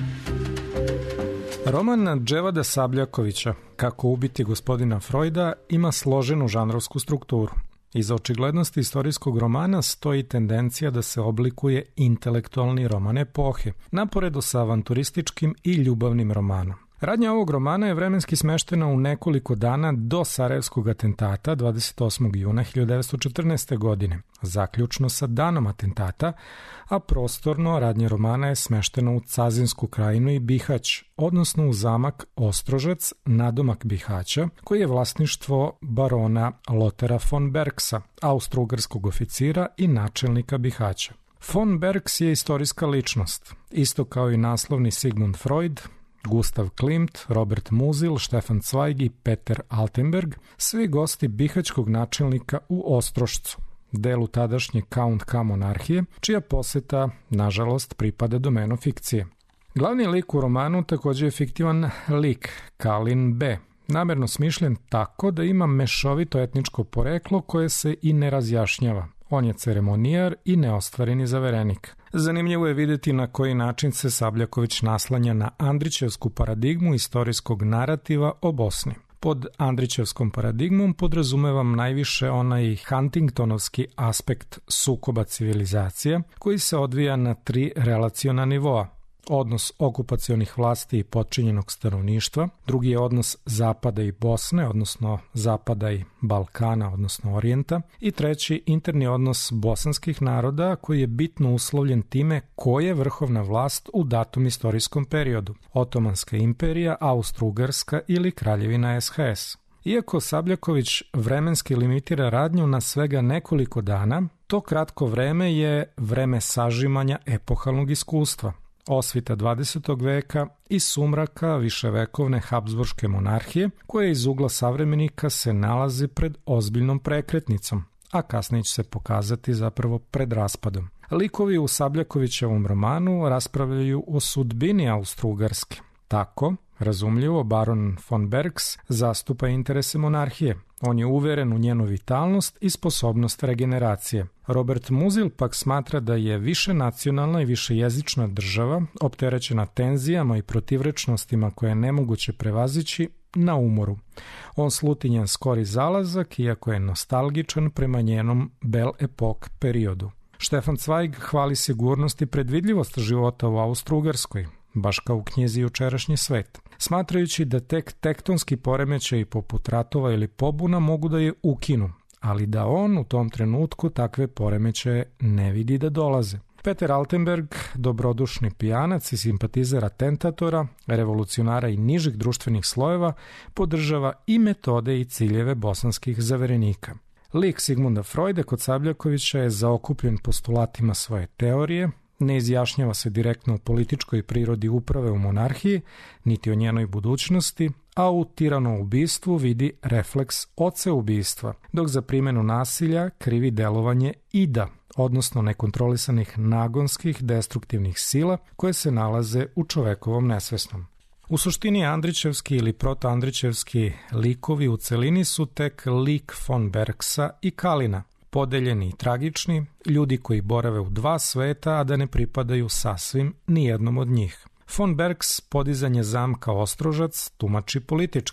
Roman Dževada Sabljakovića Kako ubiti gospodina Freuda ima složenu žanrovsku strukturu. Iza očiglednosti istorijskog romana stoji tendencija da se oblikuje intelektualni roman epohe, naporedo sa avanturističkim i ljubavnim romanom. Radnja ovog romana je vremenski smeštena u nekoliko dana do Sarajevskog atentata dvadeset osmog juna hiljadu devetsto četrnaeste. godine, zaključno sa danom atentata, a prostorno radnja romana je smeštena u Cazinsku krajinu i Bihać, odnosno u zamak Ostrožac, nadomak Bihaća, koji je vlasništvo barona Lotera von Bergsa, austro-ugarskog oficira i načelnika Bihaća. Von Bergs je istorijska ličnost, isto kao i naslovni Sigmund Freud, Gustav Klimt, Robert Musil, Stefan Zweig i Peter Altenberg, svi gosti bihaćkog načelnika u Ostrošcu, delu tadašnje Count K monarhije, čija poseta, nažalost, pripada domenu fikcije. Glavni lik u romanu također je fiktivan lik, Kalin B., namerno smišljen tako da ima mešovito etničko poreklo koje se i ne razjašnjava. On je ceremonijar i neostvareni zaverenik. Zanimljivo je vidjeti na koji način se Sabljaković naslanja na Andrićevsku paradigmu istorijskog narativa o Bosni. Pod Andrićevskom paradigmom podrazumevam najviše onaj Huntingtonovski aspekt sukoba civilizacija koji se odvija na tri relaciona nivoa. Odnos okupacionih vlasti i potčinjenog stanovništva, drugi je odnos Zapada i Bosne, odnosno Zapada i Balkana, odnosno Orijenta, i treći interni odnos bosanskih naroda koji je bitno uslovljen time ko je vrhovna vlast u datom istorijskom periodu, Otomanska imperija, Austro-Ugarska ili Kraljevina S H S. Iako Sabljaković vremenski limitira radnju na svega nekoliko dana, to kratko vreme je vreme sažimanja epohalnog iskustva, osvita dvadesetog veka i sumraka viševekovne Habsburške monarhije, koja iz ugla savremenika se nalazi pred ozbiljnom prekretnicom, a kasnije će se pokazati zapravo pred raspadom. Likovi u Sabljakovićevom romanu raspravljaju o sudbini Austro-Ugarske. Tako, razumljivo, baron von Bergs zastupa interese monarhije. On je uveren u njenu vitalnost i sposobnost regeneracije. Robert Musil pak smatra da je više nacionalna i više jezična država, opterećena tenzijama i protivrečnostima koje je nemoguće prevazići, na umoru. On sluti njen skori zalazak, iako je nostalgičan prema njenom Belle Epoque periodu. Stefan Zweig hvali sigurnost i predvidljivost života u Austro-Ugarskoj, baš kao u knjizi Jučerašnji svet, smatrajući da tek tektonski poremećaji poput ratova ili pobuna mogu da je ukinu, ali da on u tom trenutku takve poremećaje ne vidi da dolaze. Peter Altenberg, dobrodušni pijanac i simpatizer atentatora, revolucionara i nižih društvenih slojeva, podržava i metode i ciljeve bosanskih zaverenika. Lik Sigmunda Freuda kod Sabljakovića je zaokupljen postulatima svoje teorije, ne izjašnjava se direktno o političkoj prirodi uprave u monarhiji, niti o njenoj budućnosti, a u tiranobistvu vidi refleks oceubijstva, dok za primjenu nasilja krivi delovanje ida, odnosno nekontrolisanih nagonskih destruktivnih sila koje se nalaze u čovekovom nesvesnom. U suštini Andrićevski ili protoandrićevski likovi u celini su tek lik von Bergsa i Kalina, podeljeni i tragični, ljudi koji borave u dva sveta, a da ne pripadaju sasvim nijednom od njih. Von Bergs podizanje zamka Ostrožac tumači politički.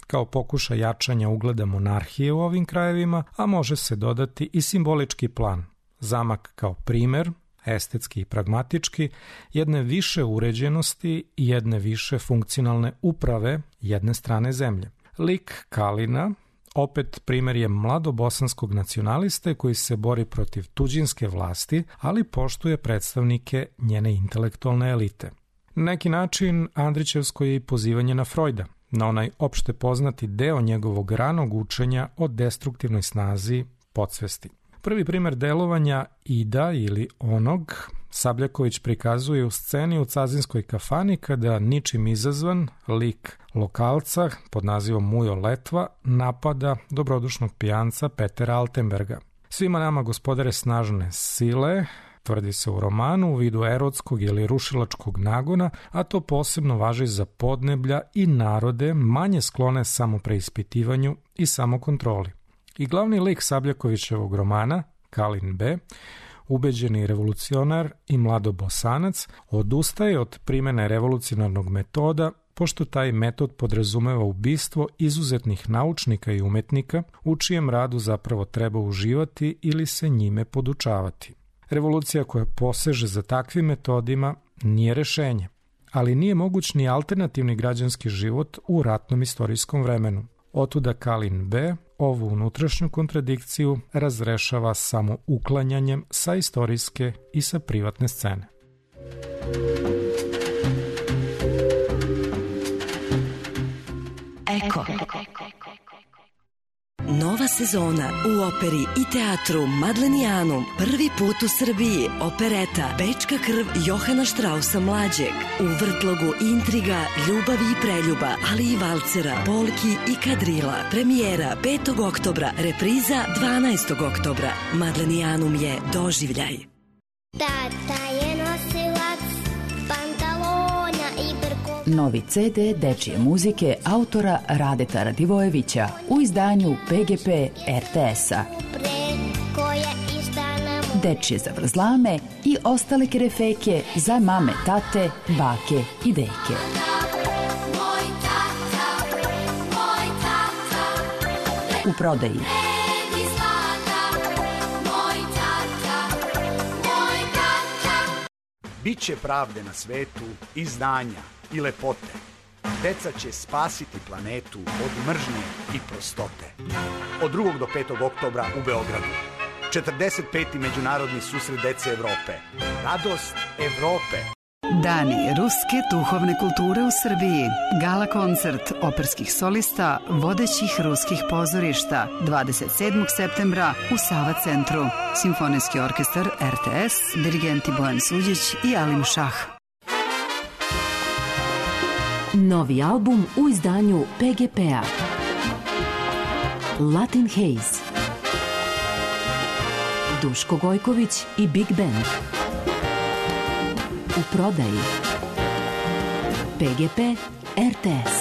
kao pokušaj jačanja ugleda monarhije u ovim krajevima, a može se dodati i simbolički plan. Zamak kao primer, estetski i pragmatički, jedne više uređenosti i jedne više funkcionalne uprave jedne strane zemlje. Lik Kalina opet primer je mladobosanskog nacionaliste koji se bori protiv tuđinske vlasti, ali poštuje predstavnike njene intelektualne elite. Na neki način Andrićevsko je i pozivanje na Freuda, na onaj opšte poznati deo njegovog ranog učenja o destruktivnoj snazi podsvesti. Prvi primer delovanja Ida ili onog Sabljaković prikazuje u sceni u Cazinskoj kafani kada ničim izazvan lik lokalca pod nazivom Mujo Letva napada dobrodušnog pijanca Petera Altenberga. Svima nama gospodare snažne sile, tvrdi se u romanu, u vidu erotskog ili rušilačkog nagona, a to posebno važi za podneblja i narode manje sklone samopreispitivanju i samokontroli. I glavni lik Sabljakovićevog romana, Kalin B., ubeđeni revolucionar i mladobosanac, odustaje od primene revolucionarnog metoda, pošto taj metod podrazumeva ubistvo izuzetnih naučnika i umetnika, u čijem radu zapravo treba uživati ili se njime podučavati. Revolucija koja poseže za takvim metodima nije rešenje, ali nije moguć ni alternativni građanski život u ratnom istorijskom vremenu. Otuda Kalin B. ovu unutrašnju kontradikciju razrešava samo uklanjanjem sa istorijske i sa privatne scene. Eko. Nova sezona u operi i teatru Madlenijanum. Prvi put u Srbiji opereta Bečka krv Johana Štrausa mlađeg. U vrtlogu intriga, ljubavi i preljuba, ali i valcera, polki i kadrila. Premijera petog oktobra, repriza dvanaestog oktobra. Madlenijanum je doživljaj. Tata je nosilac pantalona i brkova. Novi ce de dečije muzike autora Radeta Radivojevića u izdanju pe ge pe er te es-a. Dečije zavrzlame i ostale kerefeke za mame, tate, bake i deke. U prodaji. Biće pravde na svetu i znanja i lepote. Deca će spasiti planetu od mržnje i prostote. Od drugog do petog oktobra u Beogradu. četrdeset peti Međunarodni susret dece Evrope. Radost Evrope. Dani ruske duhovne kulture u Srbiji. Gala koncert operskih solista vodećih ruskih pozorišta dvadeset sedmog septembra u Sava centru. Simfonijski orkestar er te es, dirigenti Bojan Suđić i Alim Šah. Novi album u izdanju pe ge pe-a. Latin Haze. Duško Gojković i Big Band. U prodaji. pe ge pe er te es.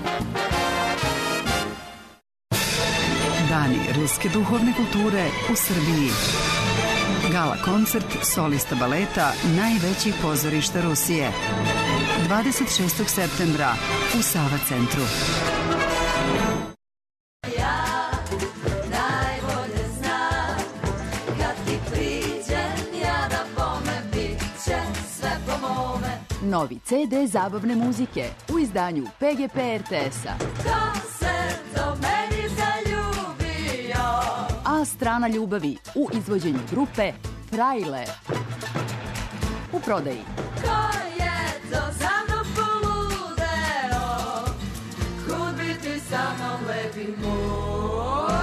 Dani ruske duhovne kulture u Srbiji. Gala koncert solista baleta najvećih pozorišta Rusije. dvadeset šestog septembra u Sava centru. Novi ce de zabavne muzike u izdanju pe ge pe er te es-a. A strana ljubavi u izvođenju grupe Frajle. U prodaji. Ko je to za mnom poludeo, kud biti sa mnom lepi moj.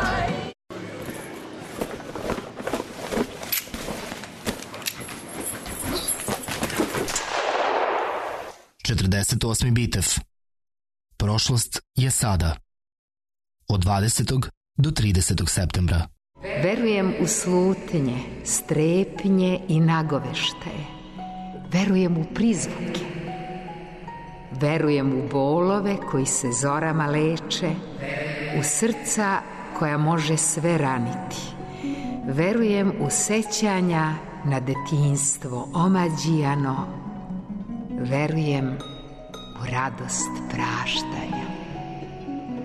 četrdeset osmi Bitev. Prošlost je sada. Od dvadesetog do tridesetog septembra. Verujem u slutnje, strepnje i nagoveštaje. Verujem u prizvuke. Verujem u bolove koji se zorama leče, u srca koja može sve raniti. Verujem u sećanja na detinjstvo omađijano. Verujem u radost praštanja.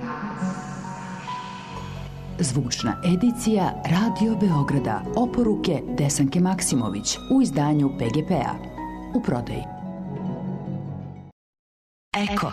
Zvučna edicija Radio Beograda. Oporuke Desanke Maksimović u izdanju P G P-a. U prodaji. Eko.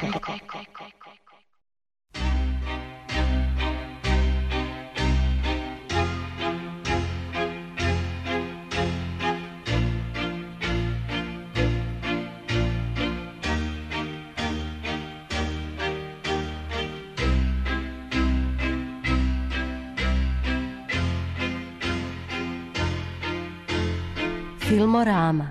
Filmorama.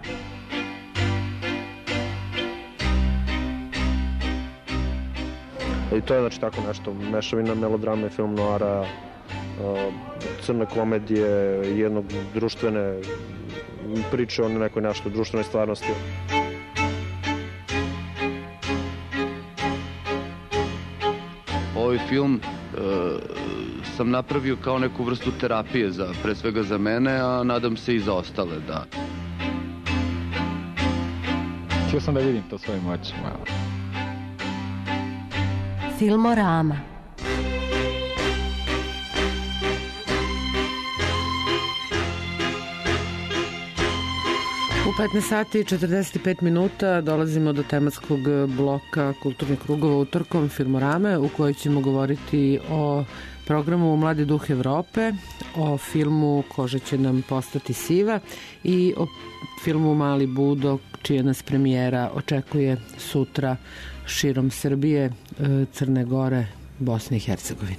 I to je znači tako nešto, mešavina melodrame, film noara, crne komedije, jednog društvene priče o nekoj nešto društvenoj stvarnosti. Ovaj film e, sam napravio kao neku vrstu terapije, za, pre svega za mene, a nadam se i za ostale, da. Htio sam da vidim to svojim očima. Filmorama. U petnaest sati i četrdeset pet minuta dolazimo do tematskog bloka kulturnih krugova utorkom Filmorame, u kojoj ćemo govoriti o programu Mladi duh Evrope, o filmu Koža će nam postati siva i o filmu Mali Budo, čija nas premijera očekuje sutra širom Srbije, Crne Gore, Bosne i Hercegovine.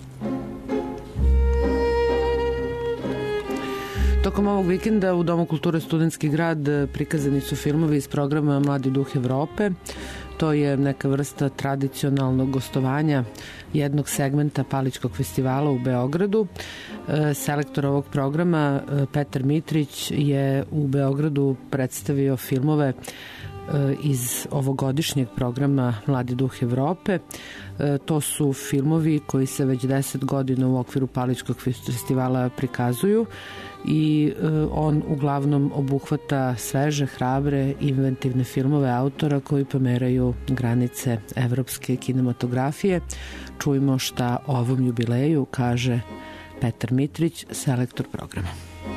Tokom ovog vikenda u Domu kulture Studentski grad prikazani su filmovi iz programa Mladi duh Evrope. To je neka vrsta tradicionalnog gostovanja jednog segmenta Palićkog festivala u Beogradu. Selektor ovog programa Petar Mitrić je u Beogradu predstavio filmove iz ovogodišnjeg programa Mladi duh Evrope. To su filmovi koji se već deset godina u okviru Palićkog festivala prikazuju i on uglavnom obuhvata sveže, hrabre, inventivne filmove autora koji pomeraju granice evropske kinematografije. Čujmo šta o ovom jubileju kaže Petar Mitrić, selektor programa.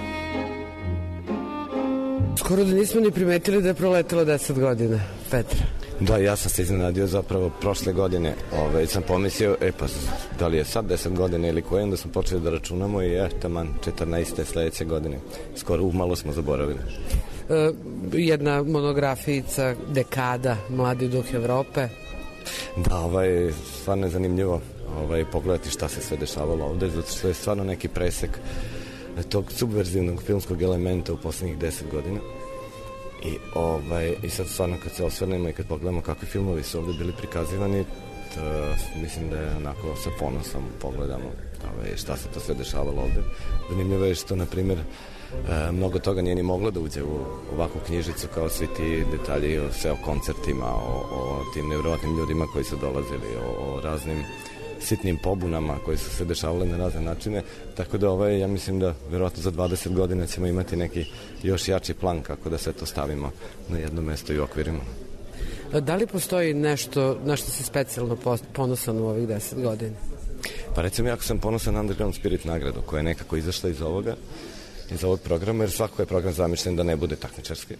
Skoro da nismo ni primetili da je proletelo deset godina, Petra. Da, ja sam se iznenadio zapravo prošle godine. Ove, sam pomislio, e pa, da li je sad deset godina ili koje, onda smo počeli da računamo i je, taman, četrnaeste sledeće godine. Skoro umalo smo zaboravili. E, jedna monografijica, dekada, Mladi duh Evrope. Da, ovaj, stvarno je zanimljivo ovaj, pogledati šta se sve dešavalo ovde, zato što je stvarno neki presek tog subverzivnog filmskog elementa u poslednjih deset godina. I, ovaj, I sad stvarno kad se osvrnemo i kad pogledamo kakvi filmovi su ovde bili prikazivani, to, mislim da je onako sa ponosom pogledamo ovaj, šta se to sve dešavalo ovde. Zanimljivo je što, na primjer, e, mnogo toga nije ni moglo da uđe u ovakvu knjižicu kao svi ti detalji o, sve o koncertima, o, o tim nevjerovatnim ljudima koji su dolazili, o, o raznim sitnim pobunama koji su se dešavale na razne načine, tako da ovaj, ja mislim da verovatno za dvadeset godina ćemo imati neki još jači plan kako da sve to stavimo na jedno mesto i okvirimo. Da li postoji nešto na što si specijalno ponosan u ovih deset godina? Pa recimo, jako sam ponosan na Underground Spirit nagradu koja je nekako izašla iz ovoga, iz ovog programa, jer svako je program zamišljen da ne bude takmičarski.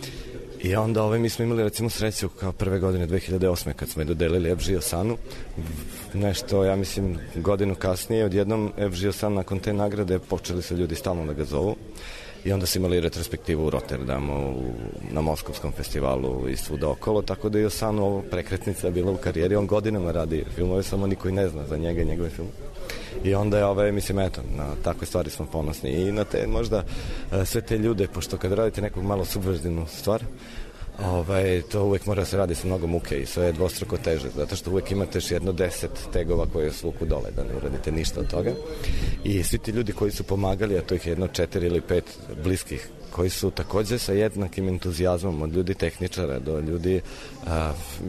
I onda ove, mi smo imali recimo sreću kao prve godine dve hiljade osme kad smo je dodelili F G Osanu. Nešto, ja mislim, godinu kasnije odjednom F G Osan nakon te nagrade počeli su ljudi stalno da ga zovu. I onda su imali retrospektivu u Rotterdamu, u, na Moskovskom festivalu i svuda okolo, tako da je Osanu ovo prekretnica bila u karijeri. On godinama radi filmove, samo niko i ne zna za njega i njegove filme. I onda je, ove, mislim, eto, na takve stvari smo ponosni. I na te, možda, sve te ljude, pošto kad radite nekog malo subverzivnu stvar, ovaj, to uvek mora se radi sa mnogo muke i sve je dvostruko teže, zato što uvek imate još jedno deset tegova koje svuku dole, da ne uradite ništa od toga. I svi ti ljudi koji su pomagali, a to ih je jedno četiri ili pet bliskih, koji su takođe sa jednakim entuzijazmom, od ljudi tehničara do ljudi, a,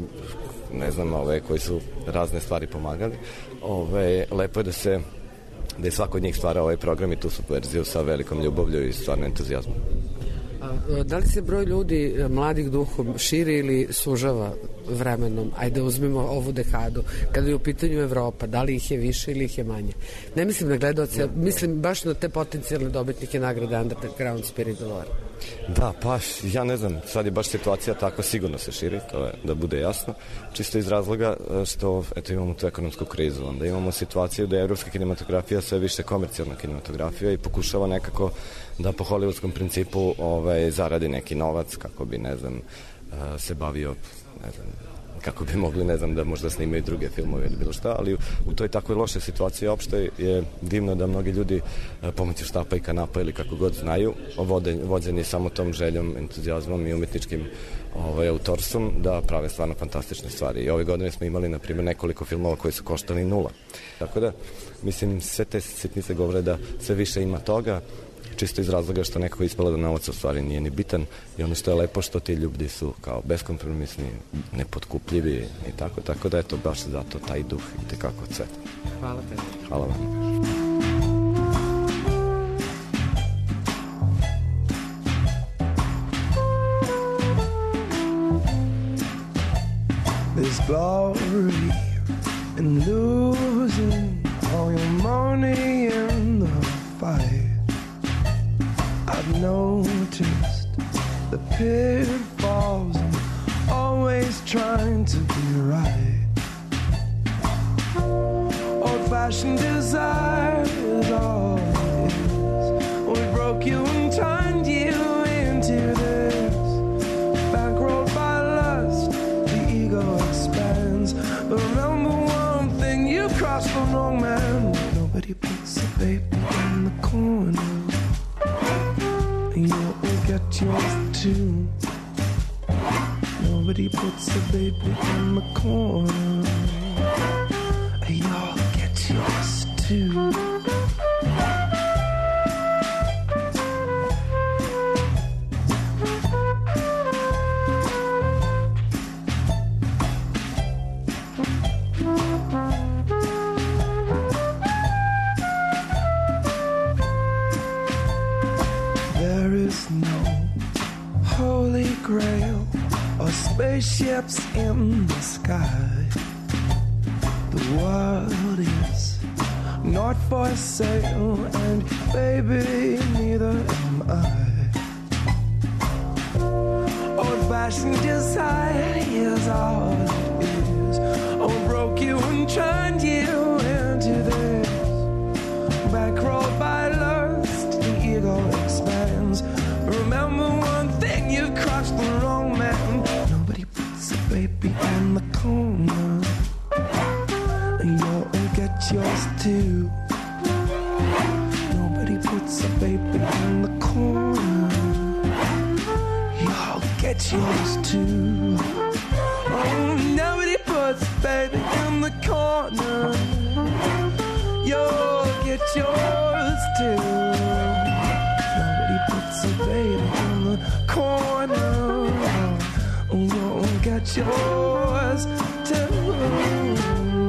ne znam, ove, koji su razne stvari pomagali. Ove, lepo je da se da je svako od njih stvara ovaj program i tu su verziju sa velikom ljubavlju i stvarno entuzijazmom. A, da li se broj ljudi mladih duhom širi ili sužava vremenom, ajde uzmemo ovu dekadu, kada je u pitanju Evropa, da li ih je više ili ih je manje. Ne mislim na gledaoce, mislim baš na te potencijalne dobitnike nagrade Underground Spirit Award. Da, pa ja ne znam, sad je baš situacija tako, sigurno se širi, to je da bude jasno, čisto iz razloga što eto, imamo tu ekonomsku krizu, onda imamo situaciju da je evropska kinematografija sve više komercijalna kinematografija i pokušava nekako da po hollywoodskom principu ovaj, zaradi neki novac kako bi, ne znam, se bavio, ne znam, kako bi mogli, ne znam, da možda snimaju druge filmove ili bilo šta, ali u toj takvoj lošoj situaciji opšte je divno da mnogi ljudi pomoću štapa i kanapa ili kako god znaju, vođeni samo tom željom, entuzijazmom i umetničkim ovaj, autorstvom da prave stvarno fantastične stvari. I ove godine smo imali, na primjer, nekoliko filmova koji su koštali nula. Tako da, mislim, sve te sitnice govore da sve više ima toga, čisto iz razloga što nekako ispala da novac u stvari nije ni bitan i ono što je lepo što ti ljudi su kao beskompromisni, nepotkupljivi i tako, tako da je to baš zato taj duh i tekako cvet. Hvala te. Hvala vam. There's glory in losing all your money in the fight. I've noticed the pitfalls and always trying to be right. Old-fashioned desire is all it is. We broke you and turned you into this. Bankrolled by lust, the ego expands. But remember one thing, you crossed the wrong man. Nobody puts a baby in the corner. You'll get yours too. Nobody puts a baby in the corner. You'll get yours too. Grail or spaceships in the sky. The world is not for sale, and baby, neither am I. Old-fashioned desire is all it is. Oh, broke you and turned you into this. Bankrolled by lust, the ego expands. Remember one thing, you've crossed the wrong man. Nobody puts a baby in the corner. You'll get yours too. Nobody puts a baby in the corner. You'll get yours too. Oh, nobody puts a baby in the corner. You'll get yours too. Puts a baby in the corner. You'll get yours too.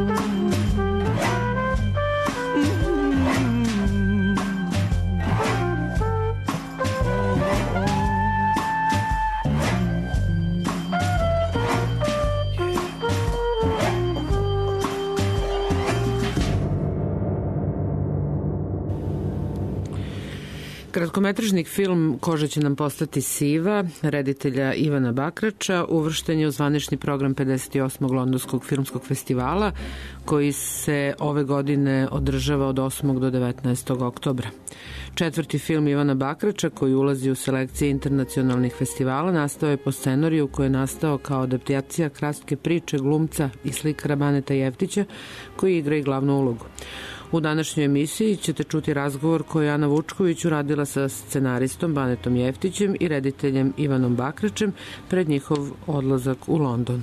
Kratkometražni film Koža će nam postati siva, reditelja Ivana Bakrača, uvršten je u zvanični program pedeset osmog Londonskog filmskog festivala, koji se ove godine održava od osmog do devetnaestog oktobra. Četvrti film Ivana Bakrača, koji ulazi u selekcije internacionalnih festivala, nastao je po scenariju koji je nastao kao adaptacija kratke priče glumca i slikara Baneta Jeftića, koji igra i glavnu ulogu. U današnjoj emisiji ćete čuti razgovor koji je Ana Vučković uradila sa scenaristom Banetom Jeftićem i rediteljem Ivanom Bakračem pred njihov odlazak u London.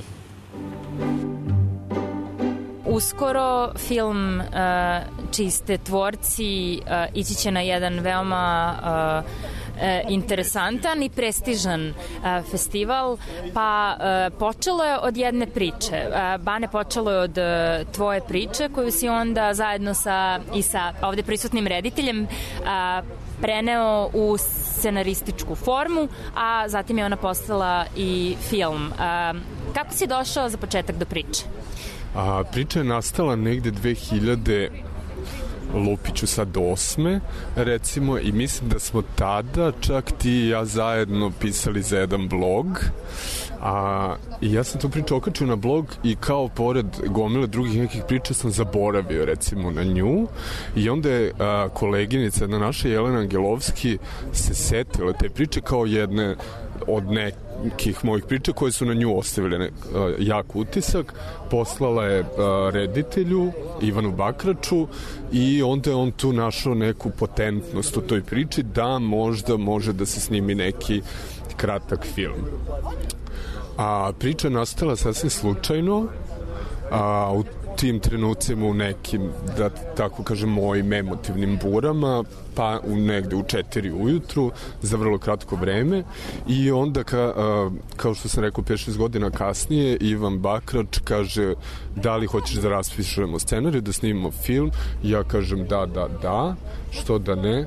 Uskoro film uh, čiji ste tvorci uh, ići će na jedan veoma uh, E, interesantan i prestižan e, festival, pa e, počelo je od jedne priče. E, Bane, počelo je od e, tvoje priče koju si onda zajedno sa, i sa ovde prisutnim rediteljem e, preneo u scenarističku formu, a zatim je ona postala i film. E, Kako si došao za početak do priče? A, priča je nastala negde dve hiljade lupiću sad osme recimo, i mislim da smo tada čak ti i ja zajedno pisali za jedan blog, a i ja sam tu priču okačio na blog i kao pored gomile drugih nekih priča sam zaboravio recimo na nju, i onda je a, koleginica jedna naša Jelena Angelovski se setila te priče kao jedne od nekih mojih priča koje su na nju ostavile ne, uh, jak utisak. Poslala je uh, reditelju Ivanu Bakraču i onda je on tu našao neku potentnost u toj priči da možda može da se snimi neki kratak film. A priča nastala sasvim slučajno, a u tim trenucima u nekim, da tako kažem, mojim emotivnim burama, pa u negde u četiri ujutru za vrlo kratko vreme, i onda ka, a, kao što sam rekao pet šest godina kasnije Ivan Bakrač kaže da li hoćeš da raspišemo scenarij, da snimimo film. Ja kažem da, da, da, što da ne,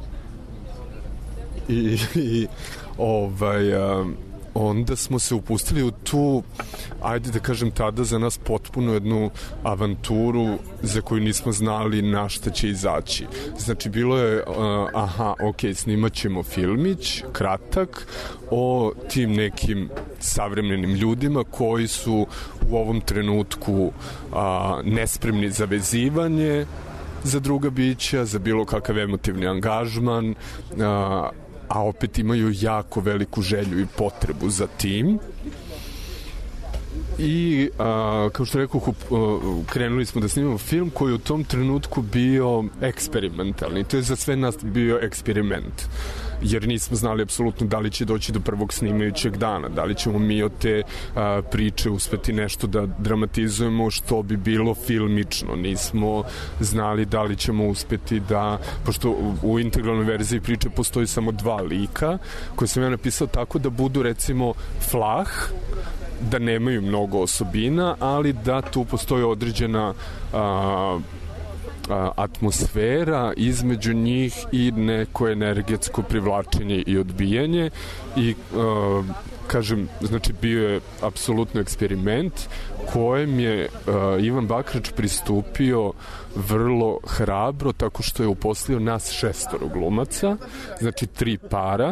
i, i ovaj a, onda smo se upustili u tu, ajde da kažem tada za nas potpuno jednu avanturu za koju nismo znali na šta će izaći. Znači bilo je, uh, aha, ok, snimat ćemo filmić, kratak, o tim nekim savremenim ljudima koji su u ovom trenutku uh, nespremni za vezivanje za druga bića, za bilo kakav emotivni angažman, uh, a opet imaju jako veliku želju i potrebu za tim. I a, kao što rekao, krenuli smo da snimamo film koji u tom trenutku bio eksperimentalni. To je za sve nas bio eksperiment, jer nismo znali apsolutno da li će doći do prvog snimajućeg dana, da li ćemo mi od te a, priče uspeti nešto da dramatizujemo što bi bilo filmično. Nismo znali da li ćemo uspeti da, pošto u, u integralnoj verziji priče postoji samo dva lika koje sam ja napisao tako da budu recimo flah, da nemaju mnogo osobina, ali da tu postoji određena a, a, atmosfera između njih i neko energetsko privlačenje i odbijanje. I a, kažem, znači bio je apsolutno eksperiment kojem je a, Ivan Bakrač pristupio vrlo hrabro, tako što je uposlio nas šestoro glumaca, znači tri para,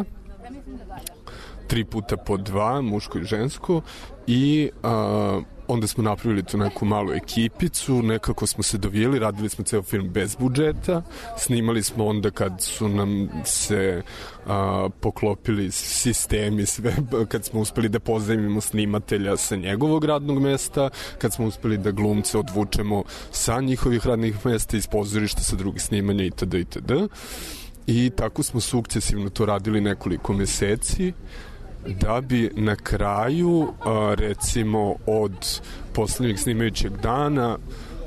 tri puta po dva, muško i žensko, i a, onda smo napravili tu neku malu ekipicu, nekako smo se dovijeli, radili smo ceo film bez budžeta, snimali smo onda kad su nam se a, poklopili sistemi, sve, kad smo uspeli da pozajmimo snimatelja sa njegovog radnog mesta, kad smo uspeli da glumce odvučemo sa njihovih radnih mesta iz pozorišta, sa drugih snimanja itd. itd. I tako smo sukcesivno to radili nekoliko meseci, da bi na kraju, recimo od poslednjeg snimajućeg dana,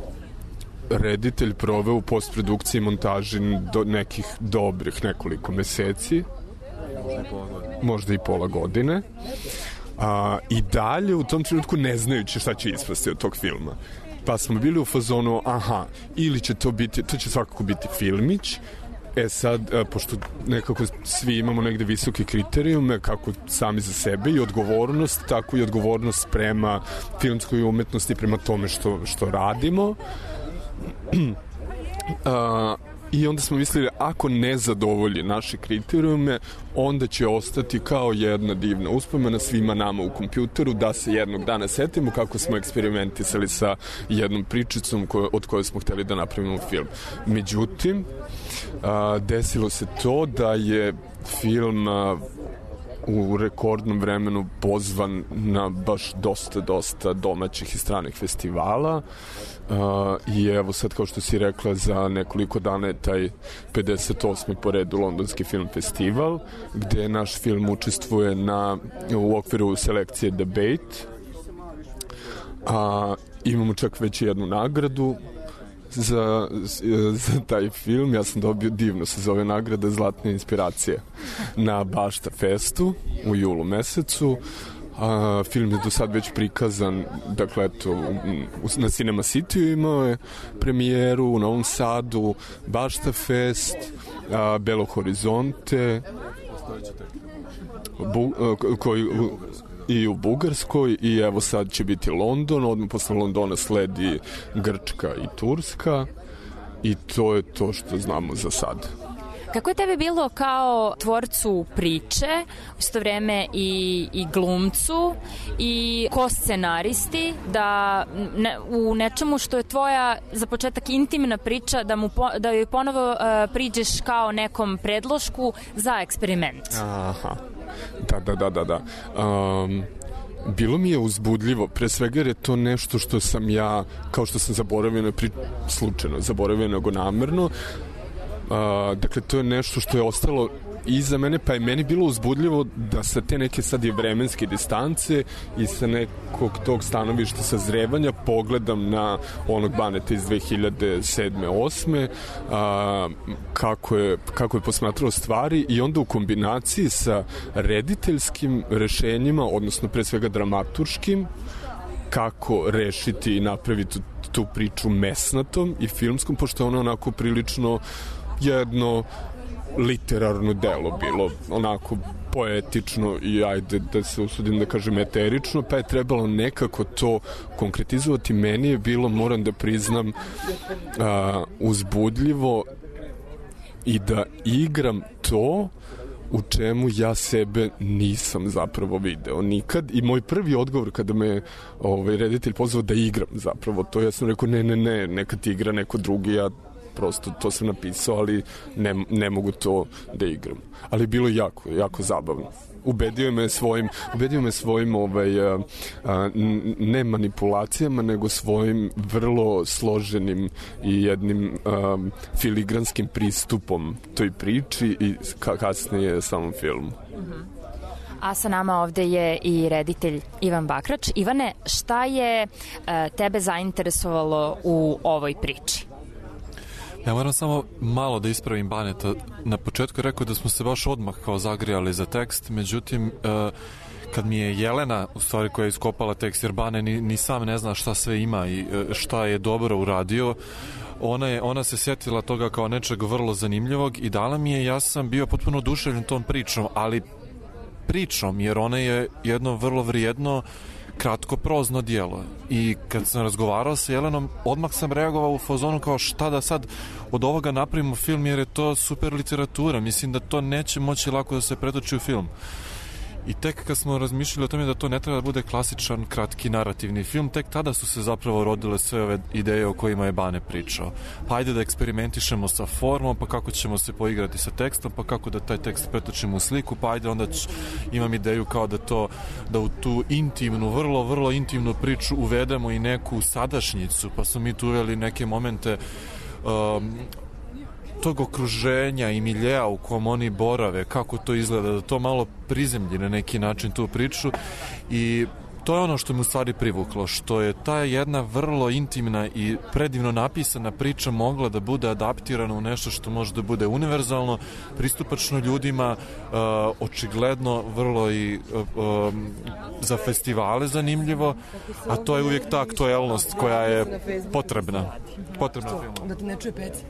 reditelj proveo u postprodukciji i montaži do nekih dobrih nekoliko meseci, možda i pola godine, a, i dalje u tom trenutku ne znajući šta će ispasti od tog filma. Pa smo bili u fazonu, aha, ili će to biti, to će svakako biti filmić. E sad, pošto nekako svi imamo negde visoke kriterijume, kako sami za sebe i odgovornost, tako i odgovornost prema filmskoj umetnosti, prema tome što, što radimo. A, i onda smo mislili, ako ne zadovolji naše kriterijume, onda će ostati kao jedna divna uspomena svima nama u kompjuteru, da se jednog dana setimo kako smo eksperimentisali sa jednom pričicom koje, od koje smo hteli da napravimo film. Međutim, a, desilo se to da je film a, u rekordnom vremenu pozvan na baš dosta, dosta domaćih i stranih festivala. Uh, i evo sad, kao što si rekla, za nekoliko dana je taj pedeset osmi po redu Londonski film festival, gde naš film učestvuje na, u okviru selekcije Debate. A, imamo čak već jednu nagradu za, za taj film. Ja sam dobio, divno se zove nagrada Zlatne inspiracije, na Bašta Festu u julu mesecu. A, film je do sad već prikazan, dakle, eto, na Cinema City imao je premijeru, u Novom Sadu, Bašta Fest, a, Belo Horizonte, bu, a, koji, i u Bugarskoj i evo sad će biti London, odmah posle Londona sledi Grčka i Turska i to je to što znamo za sad. Kako je tebe bilo kao tvorcu priče, u isto vreme i, i glumcu i ko scenaristi, da ne, u nečemu što je tvoja za početak intimna priča, da, mu po, da joj ponovo uh, priđeš kao nekom predlošku za eksperiment? Aha, da, da, da, da, da. Um, bilo mi je uzbudljivo, pre svega jer je to nešto što sam ja, kao što sam zaboravio, ne pri... slučajno zaboravio nego namerno. Uh, dakle, to je nešto što je ostalo iza mene, pa je meni bilo uzbudljivo da sa te neke sad je vremenske distance i sa nekog tog stanovišta sazrevanja pogledam na onog Baneta iz dve hiljade sedme osme uh, kako je, kako je posmatrao stvari i onda u kombinaciji sa rediteljskim rešenjima, odnosno pre svega dramaturškim, kako rešiti i napraviti tu priču mesnatom i filmskom, pošto je ono onako prilično jedno literarno delo bilo, onako poetično i ajde da se usudim da kažem eterično, pa je trebalo nekako to konkretizovati. Meni je bilo, moram da priznam, a, uzbudljivo i da igram to u čemu ja sebe nisam zapravo video nikad i moj prvi odgovor kada me ovaj, reditelj pozvao da igram zapravo to, ja sam rekao ne, ne, ne, neka ti igra neko drugi, ja prosto to sam napisao, ali ne, ne mogu to da igram. Ali bilo jako, jako zabavno. Ubedio me svojim, ubedio me svojim ovaj, a, a, ne manipulacijama, nego svojim vrlo složenim i jednim a, filigranskim pristupom toj priči i ka, kasnije samom filmu. Mm-hmm. A sa nama ovde je i reditelj Ivan Bakrač. Ivane, šta je a, tebe zainteresovalo u ovoj priči? Ja moram samo malo da ispravim Baneta. Na početku je rekao da smo se baš odmah kao zagrijali za tekst, međutim, kad mi je Jelena, u stvari koja je iskopala tekst, jer Bane ni, ni sam ne zna šta sve ima i šta je dobro uradio, ona, je, ona se sjetila toga kao nečeg vrlo zanimljivog i dala mi je, ja sam bio potpuno oduševljen tom pričom, ali pričom, jer ona je jedno vrlo vrijedno kratko prozno dijelo i kad sam razgovarao sa Jelenom odmah sam reagovao u fazonu kao šta da sad od ovoga napravimo film jer je to super literatura, mislim da to neće moći lako da se pretoči u film. I tek kad smo razmišljali o tome da to ne treba da bude klasičan kratki narativni film, tek tada su se zapravo rodile sve ove ideje o kojima je Bane pričao. Pa ajde da eksperimentišemo sa formom, pa kako ćemo se poigrati sa tekstom, pa kako da taj tekst pretočimo u sliku, pa ajde onda ć, imam ideju kao da to, da u tu intimnu, vrlo, vrlo intimnu priču uvedemo i neku sadašnjicu, pa smo mi tu uveli neke momente um, tog okruženja i miljeja u kom oni borave, kako to izgleda, da to malo prizemlji na neki način tu priču i to je ono što mi u stvari privuklo, što je ta jedna vrlo intimna i predivno napisana priča mogla da bude adaptirana u nešto što može da bude univerzalno, pristupačno ljudima, uh, očigledno vrlo i uh, um, za festivale zanimljivo, a to je uvijek ta aktuelnost koja je potrebna. Potrebna filmu. Da ti ne čuje peci.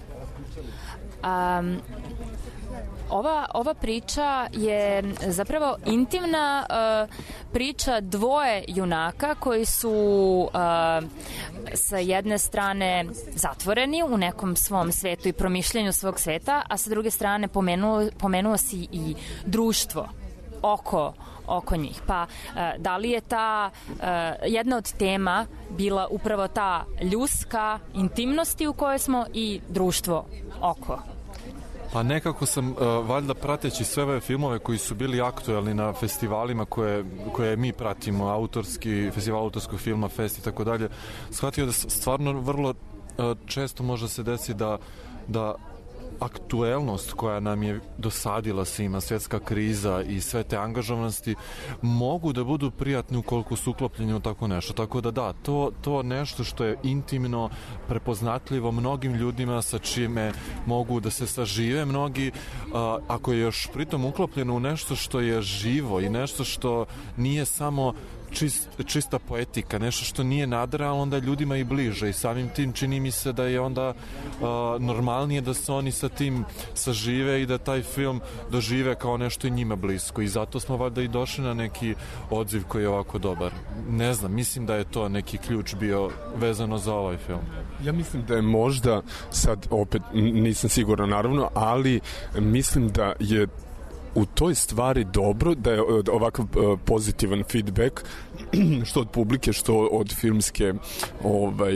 Um, ova, ova priča je zapravo intimna uh, priča dvoje junaka koji su uh, sa jedne strane zatvoreni u nekom svom svetu i promišljanju svog sveta, a sa druge strane pomenuo, pomenuo si i društvo oko, oko njih. Pa uh, da li je ta uh, jedna od tema bila upravo ta ljudska intimnosti u kojoj smo i društvo oko? Pa nekako sam, uh, valjda prateći sve ove filmove koji su bili aktuelni na festivalima koje, koje mi pratimo, autorski, festival autorskog filma, fest i tako dalje, shvatio da stvarno vrlo uh, često može se desi da, da aktuelnost koja nam je dosadila svima, svjetska kriza i sve te angažovanosti mogu da budu prijatni ukoliko su uklopljeni u tako nešto. Tako da da, to, to nešto što je intimno, prepoznatljivo mnogim ljudima sa čime mogu da se sažive mnogi, a, ako je još pritom uklopljeno u nešto što je živo i nešto što nije samo čist, čista poetika, nešto što nije nadra, ali onda ljudima i bliže i samim tim čini mi se da je onda uh, normalnije da se oni sa tim sažive i da taj film dožive kao nešto i njima blisko i zato smo valjda i došli na neki odziv koji je ovako dobar. Ne znam, mislim da je to neki ključ bio vezano za ovaj film. Ja mislim da je možda, sad opet nisam siguran naravno, ali mislim da je u toj stvari dobro da je ovakav pozitivan feedback što od publike, što od filmske ovaj,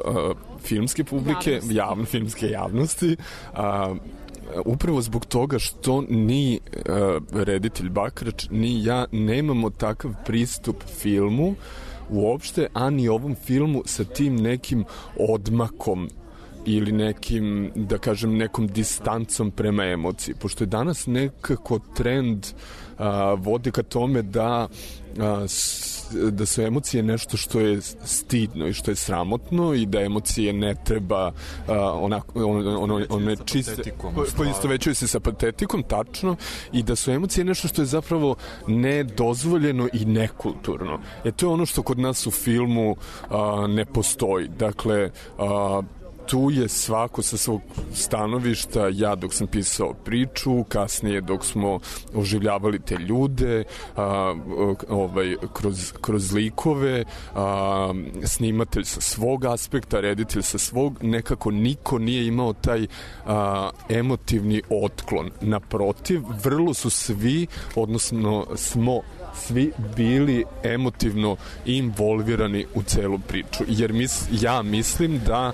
filmske publike, javnosti. javne filmske javnosti, a, upravo zbog toga što ni uh, reditelj Bakrač ni ja nemamo takav pristup filmu uopšte, a ni ovom filmu sa tim nekim odmakom ili nekim, da kažem, nekom distancom prema emociji. Pošto je danas nekako trend a, vodi ka tome da a, s, da su emocije nešto što je stidno i što je sramotno i da emocije ne treba a, onako, on, on, on, one čiste, poistovećuju se sa patetikom, tačno, i da su emocije nešto što je zapravo nedozvoljeno i nekulturno. E to je ono što kod nas u filmu a, ne postoji. Dakle, a, tu je svako sa svog stanovišta, ja dok sam pisao priču, kasnije dok smo oživljavali te ljude, a, ovaj, kroz, kroz likove, a, snimatelj sa svog aspekta, reditelj sa svog, nekako niko nije imao taj a, emotivni otklon. Naprotiv, vrlo su svi, odnosno smo svi bili emotivno involvirani u celu priču. Jer mis, ja mislim da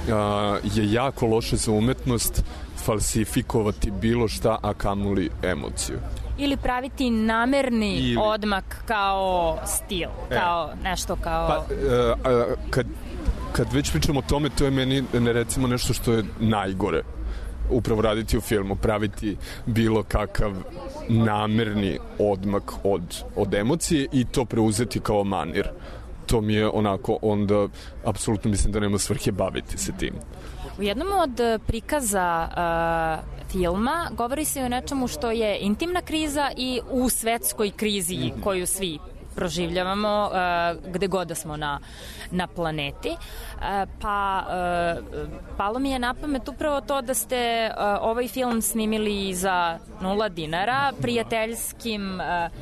a, je jako loše za umetnost falsifikovati bilo šta, a kamoli emociju. Ili praviti namerni Ili... odmak kao stil, kao e. nešto kao... Pa, a, a, kad, kad već pričamo o tome, to je meni ne recimo nešto što je najgore. Upravo raditi u filmu, praviti bilo kakav namerni odmak od, od emocije i to preuzeti kao manir. To mi je onako, onda apsolutno mislim da nema svrhe baviti se tim. U jednom od prikaza uh, filma govori se o nečemu što je intimna kriza i u svetskoj krizi mm-hmm. koju svi proživljavamo uh, gde god da smo na, na planeti. Uh, pa uh, palo mi je na pamet upravo to da ste uh, ovaj film snimili za nula dinara, prijateljskim uh,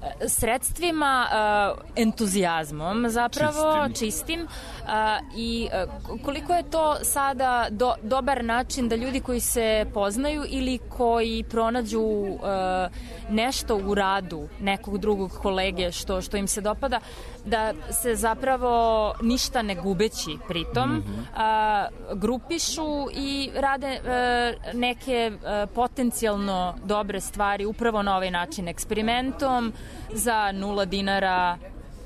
sredstvima, uh, entuzijazmom zapravo, čistim, čistim uh, i uh, koliko je to sada do, dobar način da ljudi koji se poznaju ili koji pronađu uh, nešto u radu nekog drugog kolege što, što im se dopada, da se zapravo ništa ne gubeći pritom mm-hmm. uh, grupišu i rade uh, neke uh, potencijalno dobre stvari upravo na ovaj način, eksperimentom za nula dinara.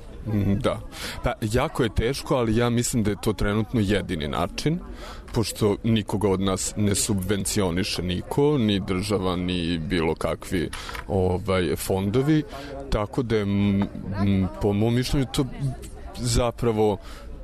Da. Pa, jako je teško, ali ja mislim da je to trenutno jedini način, pošto nikoga od nas ne subvencioniše niko, ni država, ni bilo kakvi ovaj, fondovi, tako da je m, m, po mom mišljenju to zapravo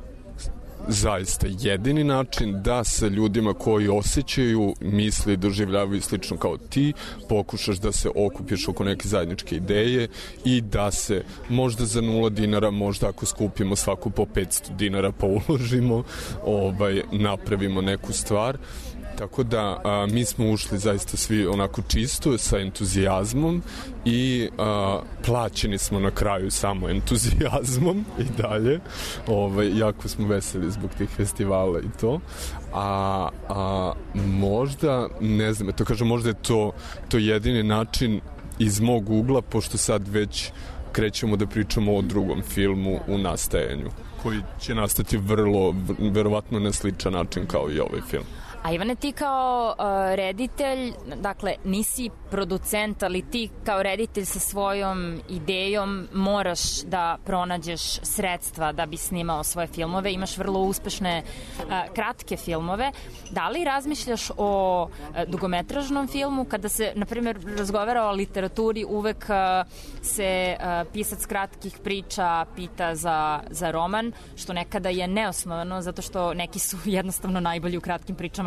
zaista jedini način da sa ljudima koji osjećaju, misle i doživljavaju slično kao ti, pokušaš da se okupiš oko neke zajedničke ideje i da se možda za nula dinara, možda ako skupimo svaku po petsto dinara pa uložimo, ovaj, napravimo neku stvar. Tako da a, mi smo ušli zaista svi onako čisto, sa entuzijazmom i a, plaćeni smo na kraju samo entuzijazmom i dalje. Ovaj, jako smo veseli zbog tih festivala i to. A, a možda, ne znam, to kažem, možda je to, to jedini način iz mog ugla, pošto sad već krećemo da pričamo o drugom filmu u nastajanju, koji će nastati vrlo, verovatno na sličan način kao i ovaj film. A Ivane, ti kao uh, reditelj, dakle, nisi producent, ali ti kao reditelj sa svojom idejom moraš da pronađeš sredstva da bi snimao svoje filmove. Imaš vrlo uspešne uh, kratke filmove. Da li razmišljaš o uh, dugometražnom filmu? Kada se, na primjer, razgovara o literaturi, uvek uh, se uh, pisac kratkih priča pita za, za roman, što nekada je neosnovano, zato što neki su jednostavno najbolji u kratkim pričama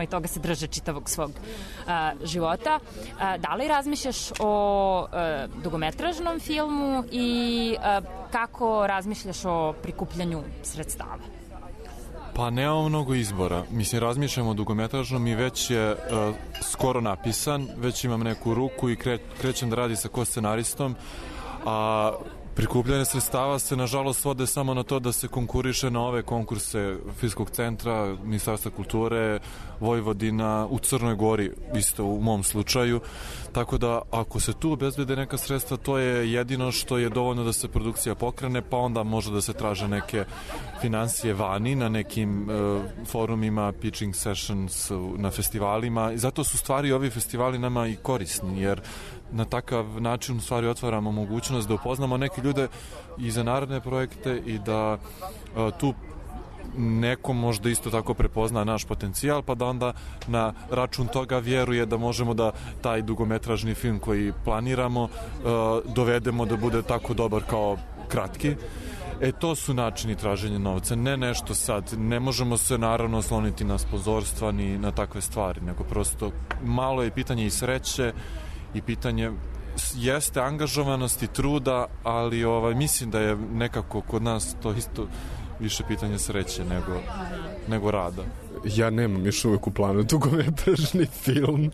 i toga se drže čitavog svog a, života. A, da li razmišljaš o a, dugometražnom filmu i a, kako razmišljaš o prikupljanju sredstava? Pa nemamo mnogo izbora. Mislim, razmišljamo o dugometražnom i već je uh, skoro napisan, već imam neku ruku i kre, krećem da radi sa ko-scenaristom, a prikupljanje sredstava se nažalost svode samo na to da se konkuriše na ove konkurse Filmskog centra, Ministarstva kulture, Vojvodina, u Crnoj Gori, isto u mom slučaju. Tako da ako se tu obezbede neka sredstva, to je jedino što je dovoljno da se produkcija pokrene, pa onda može da se traže neke financije vani na nekim uh, forumima, pitching sessions, na festivalima. I zato su stvari ovi festivali nama i korisni, jer na takav način u stvari otvaramo mogućnost da upoznamo neke ljude i za naredne projekte i da uh, tu neko možda isto tako prepozna naš potencijal, pa da onda na račun toga vjeruje da možemo da taj dugometražni film koji planiramo uh, dovedemo da bude tako dobar kao kratki. E, to su načini traženja novca, ne nešto sad, ne možemo se naravno osloniti na sponzorstva ni na takve stvari, nego prosto malo je pitanje i sreće i pitanje jeste angažovanosti, truda, ali ovaj, mislim da je nekako kod nas to isto više pitanje sreće nego, nego rada. Ja nemam još uvijek u planu dugometražni film.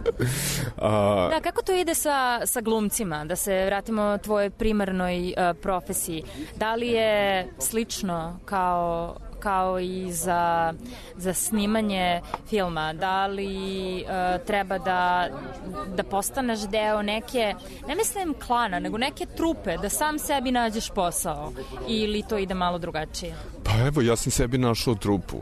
A... Da, kako to ide sa, sa glumcima? Da se vratimo tvojoj primarnoj uh, profesiji. Da li je slično kao kao i za, za snimanje filma? Da li uh, treba da, da postaneš deo neke, ne mislim klana, nego neke trupe, da sam sebi nađeš posao? Ili to ide malo drugačije? Pa evo, ja sam sebi našao trupu.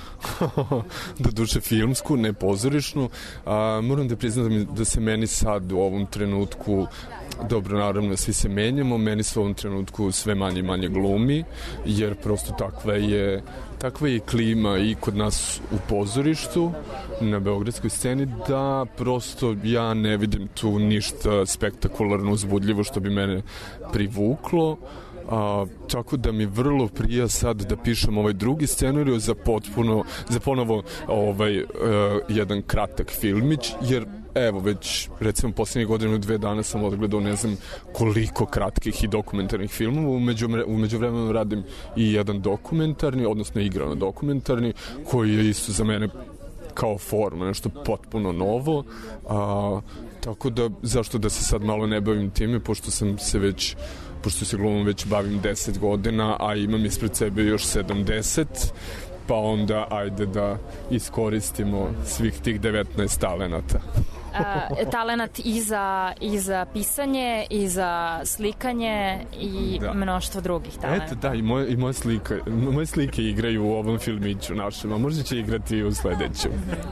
Do duše filmsku, ne pozorišnu. A, moram da priznam da, mi, da se meni sad u ovom trenutku, dobro, naravno svi se menjamo, meni se u ovom trenutku sve manje i manje glumi, jer prosto takva je takva je klima i kod nas u pozorištu na beogradskoj sceni, da prosto ja ne vidim tu ništa spektakularno uzbudljivo što bi mene privuklo. A, tako da mi vrlo prija sad da pišem ovaj drugi scenarij za potpuno, za ponovo ovaj, uh, jedan kratak filmić, jer evo već recimo posljednjih godinu dve dana sam odgledao ne znam koliko kratkih i dokumentarnih filmova, umeđu, umeđu vremenu radim i jedan dokumentarni, odnosno igrano dokumentarni, koji je isto za mene kao forma, nešto potpuno novo, a, tako da zašto da se sad malo ne bavim time, pošto sam se već pošto se glumom već bavim deset godina, a imam ispred sebe još sedamdeset, pa onda ajde da iskoristimo svih tih devetnaest talenata. Uh, talenat i za, i za pisanje, i za slikanje i da. Mnoštvo drugih talenata. Eto, da, i moje, i moje, slika, moje slike igraju u ovom filmiću našem, a možda će igrati i u sledećem.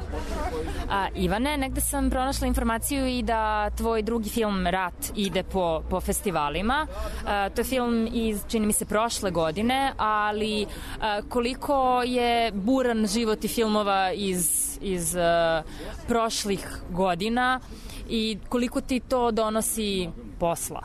A, Ivane, negde sam pronašla informaciju i da tvoj drugi film Rat ide po, po festivalima. A, to je film iz, čini mi se, prošle godine, ali a, koliko je buran život i filmova iz, iz a, prošlih godina i koliko ti to donosi posla?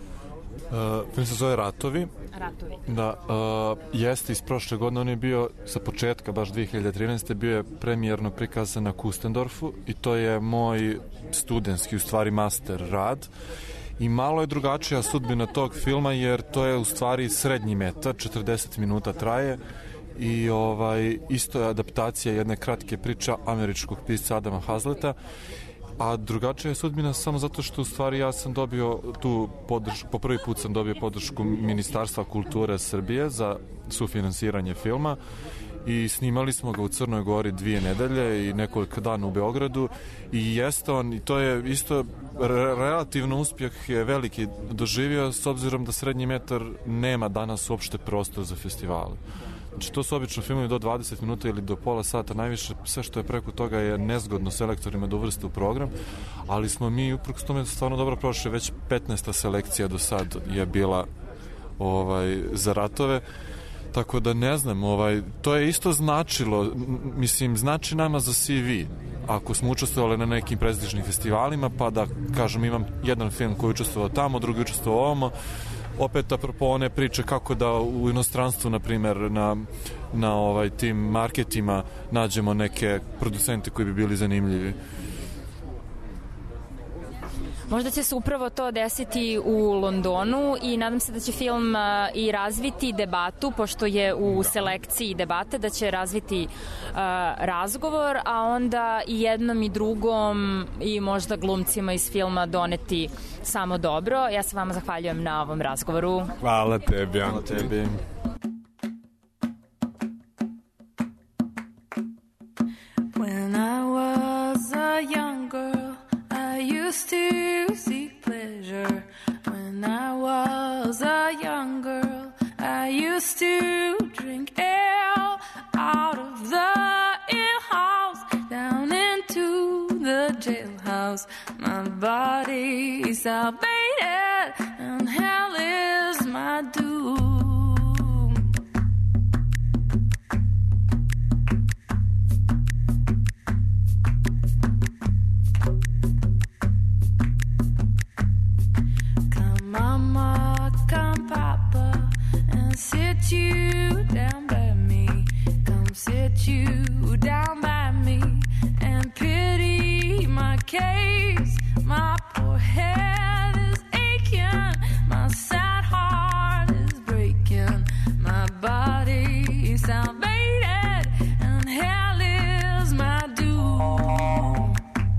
Uh, film se zove Ratovi. Ratovi. Da, uh, jeste iz prošle godine, on je bio sa početka, baš dve hiljade trinaeste. bio je premijerno prikazan na Kustendorfu i to je moj studentski, u stvari master rad. I malo je drugačija sudbina tog filma, jer to je u stvari srednji metar, četrdeset minuta traje i ovaj, isto je adaptacija jedne kratke priče američkog pisca Adama Hazleta. A drugačija je sudbina samo zato što u stvari ja sam dobio tu podršku, po prvi put sam dobio podršku Ministarstva kulture Srbije za sufinansiranje filma i snimali smo ga u Crnoj Gori dvije nedelje i nekoliko dana u Beogradu i jeste on, i to je isto re, relativno uspjeh je veliki doživio, s obzirom da srednji metar nema danas uopšte prostor za festivale. Znači, to su obično filmovi do dvadeset minuta ili do pola sata, najviše sve što je preko toga je nezgodno selektorima da uvrste u program, ali smo mi uprkos tome stvarno dobro prošli, već petnaesta selekcija do sad je bila ovaj, za Ratove, tako da ne znam, ovaj, to je isto značilo, mislim, znači nama za C V, ako smo učestvovali na nekim prestižnim festivalima, pa da, kažem, imam jedan film koji je učestvovao tamo, drugi učestvovao ovamo, opet apropo one priče kako da u inostranstvu, na primjer, na, na ovaj, tim marketima nađemo neke producente koji bi bili zanimljivi. Možda će se upravo to desiti u Londonu i nadam se da će film i razviti debatu, pošto je u selekciji debate, da će razviti uh, razgovor, a onda i jednom i drugom i možda glumcima iz filma doneti samo dobro. Ja se vama zahvaljujem na ovom razgovoru. Hvala tebi. Hvala tebi. When I was a young girl, I used to seek pleasure. When I was a young girl, I used to drink ale out of the alehouse, down into the jailhouse. My body's salvated, and hell is my doom. Mama, come Papa, and sit you down by me. Come sit you down by me and pity my case. My poor head is aching, my sad heart is breaking. My body is salvated, and hell is my doom.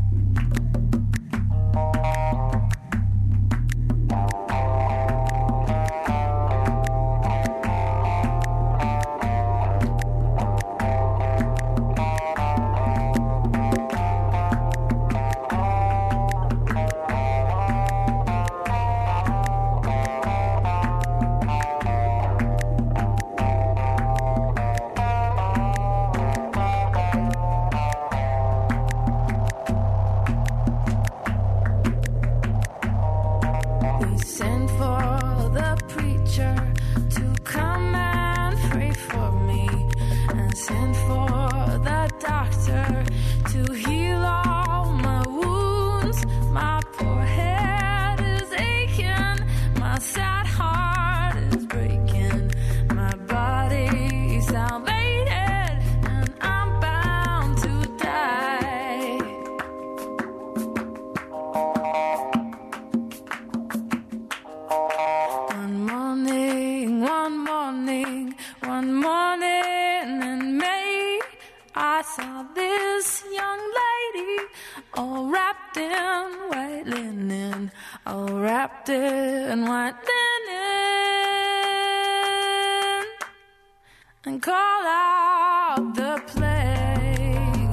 And call out the plague.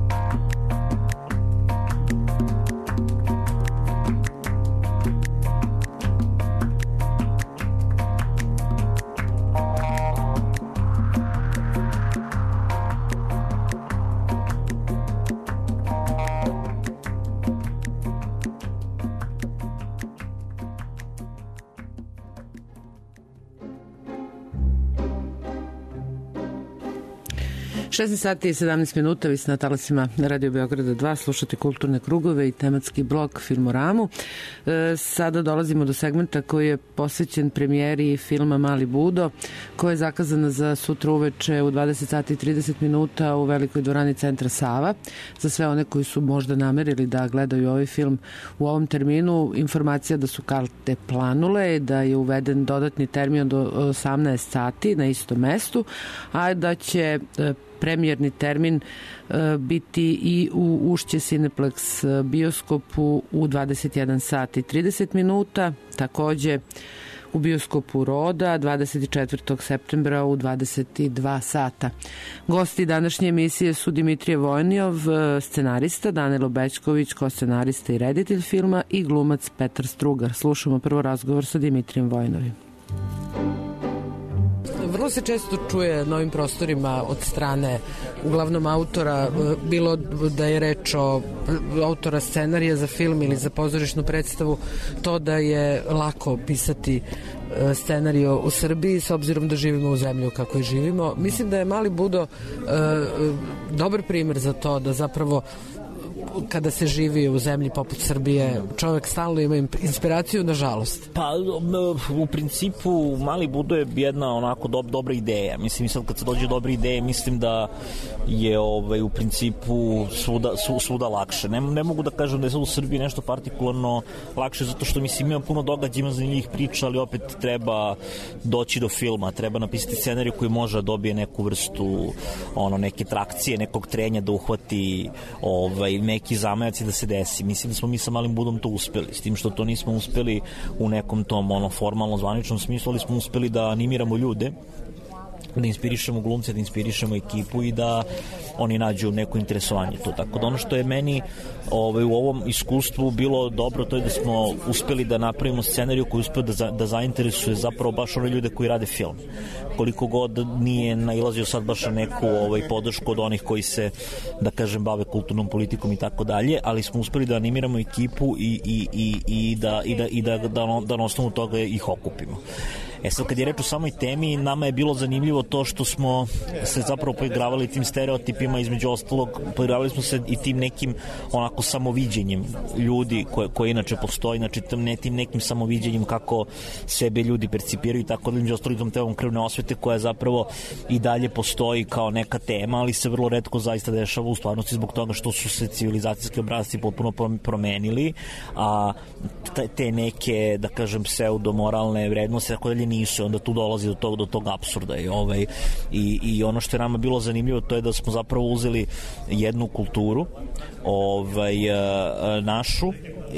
šesnaest sati i sedamnaest minuta, vi ste na talasima Radio Beograda dva, slušate kulturne krugove i tematski blok Filmoramu. E, sada dolazimo do segmenta koji je posvećen premijeri filma Mali Budo, koja je zakazana za sutra uveče u dvadeset sati i trideset minuta u velikoj dvorani Centra Sava. Za sve one koji su možda namerili da gledaju ovaj film u ovom terminu, informacija da su karte planule, da je uveden dodatni termin do osamnaest sati na istom mestu, a da će premijerni termin biti i u Ušće Cineplex bioskopu u dvadeset jedan sat i trideset minuta, takođe u bioskopu Roda dvadeset četvrtog septembra u dvadeset dva sata. Gosti današnje emisije su Dimitrije Vojnijov, scenarista, Danilo Bećković, ko-scenarista i reditelj filma, i glumac Petar Strugar. Slušamo prvo razgovor sa Dimitrijem Vojnovim. Vrlo se često čuje na ovim prostorima od strane uglavnom autora, bilo da je reč o autora scenarija za film ili za pozorišnu predstavu, to da je lako pisati scenario u Srbiji s obzirom da živimo u zemlju kako i živimo. Mislim da je Mali Budo dobar primer za to, da zapravo kada se živi u zemlji poput Srbije, čovek stalno ima inspiraciju, nažalost? Pa, u principu, Mali Budo je jedna onako do, dobra ideja. Mislim, sad kad se dođe dobre ideje, mislim da je ovaj, u principu svuda, svuda lakše. Ne, ne mogu da kažem da je sad u Srbiji nešto partikularno lakše, zato što mislim ima puno događaja, ima zanimljivih priča, ali opet treba doći do filma, treba napisati scenariju koji može da dobije neku vrstu ono, neke trakcije, nekog trenja da uhvati ovaj, neki zamajac i da se desi. Mislim da smo mi sa Malim Budom to uspeli, s tim što to nismo uspeli u nekom tom ono, formalno zvaničnom smislu, ali smo uspeli da animiramo ljude, da inspirišemo glumce, da inspirišemo ekipu i da oni nađu neko interesovanje to. Tako da ono što je meni ovaj, u ovom iskustvu bilo dobro, to je da smo uspeli da napravimo scenariju koji uspeo da, za, da zainteresuje zapravo baš one ljude koji rade film. Koliko god nije nailazio sad baš na neku ovaj, podršku od onih koji se, da kažem, bave kulturnom politikom i tako dalje, ali smo uspeli da animiramo ekipu i, i, i, i da, i da, i da, da, da, da na osnovu toga ih okupimo. E sad, kad je reč o samoj temi, nama je bilo zanimljivo to što smo se zapravo poigravali tim stereotipima, između ostalog, poigravali smo se i tim nekim onako samoviđenjem ljudi koje, koje inače postoji, znači ne tim nekim samoviđenjem kako sebe ljudi percipiraju i tako da, između ostalog, tom temom krvne osvete koja zapravo i dalje postoji kao neka tema, ali se vrlo retko zaista dešava u stvarnosti zbog toga što su se civilizacijski obrazci potpuno promenili, a te neke, da kažem, pseudomoralne vrednosti, tako dalje, nisu, onda tu dolazi do tog, do tog apsurda i, ovaj, i, i ono što je nama bilo zanimljivo to je da smo zapravo uzeli jednu kulturu ovaj, našu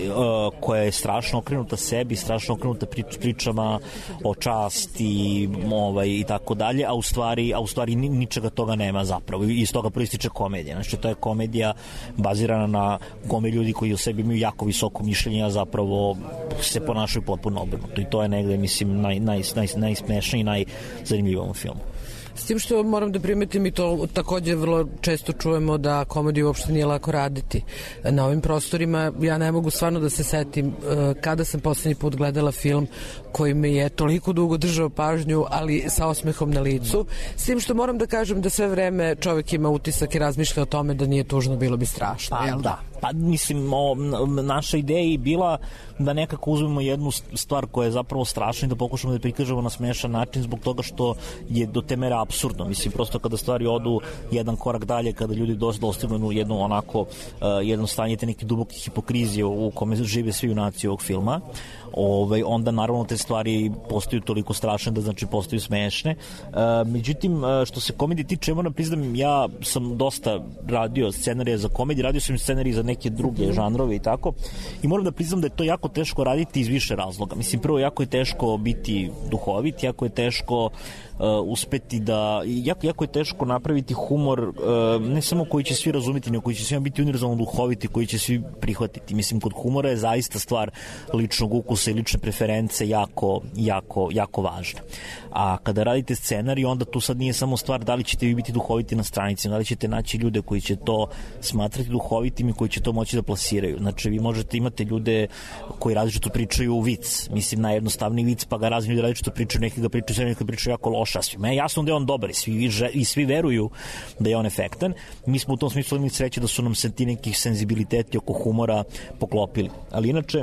koja je strašno okrenuta sebi, strašno okrenuta pričama o časti ovaj, i tako dalje, a u stvari, a u stvari ničega toga nema zapravo i iz toga proističe komedija. Znači to je komedija bazirana na gome ljudi koji u sebi imaju jako visoko mišljenje, a zapravo se ponašaju potpuno obrnuto i to je negde, mislim, naj, naj, naj, najsmešniji i najzanimljivom filmu. S tim što moram da primetim i to takođe vrlo često čujemo da komediju uopšte nije lako raditi. Na ovim prostorima ja ne mogu stvarno da se setim kada sam poslednji put gledala film koji me je toliko dugo držao pažnju, ali sa osmehom na licu. S tim što moram da kažem da sve vreme čovek ima utisak i razmišlja o tome da nije tužno, bilo bi strašno. Pa, jel da? Pa mislim, o, naša ideja je bila da nekako uzmemo jednu stvar koja je zapravo strašna i da pokušamo da je prikažemo na smešan način zbog toga što je do te mere apsurdno. Mislim, prosto kada stvari odu jedan korak dalje, kada ljudi dostignu jednu onako, uh, jedno stanje te neke duboke hipokrizije u kome žive svi junaci ovog filma, ovaj, onda naravno te stvari postaju toliko strašne da znači postaju smešne. Uh, međutim, što se komedije tiče, moram priznam, ja sam dosta radio scenarije za komedije, radio sam scenarije za neke druge žanrove i tako, i moram da priznam da je to jako teško raditi iz više razloga. Mislim, prvo, jako je teško biti duhovit, jako je teško uh, uspeti da, jako, jako je teško napraviti humor, uh, ne samo koji će svi razumeti, nego koji će svima biti univerzalno duhoviti, koji će svi prihvatiti. Mislim, kod humora je zaista stvar ličnog ukusa i lične preference jako, jako, jako važna. A kada radite scenarij, onda tu sad nije samo stvar da li ćete vi biti duhoviti na stranici, da li ćete naći ljude koji će to smatrati duhovitim i koji će to moći da plasiraju. Znači, vi možete imate ljude koji različito pričaju vic, mislim, najjednostavniji vic, pa ga razni ljudi različito pričaju, neki ga pričaju sve, neki ga pričaju jako loša, a svima je jasno da je on dobar i svi, i svi veruju da je on efektan. Mi smo u tom smislu imali sreće da su nam se ti nekih senzibiliteti oko humora poklopili. Ali inače,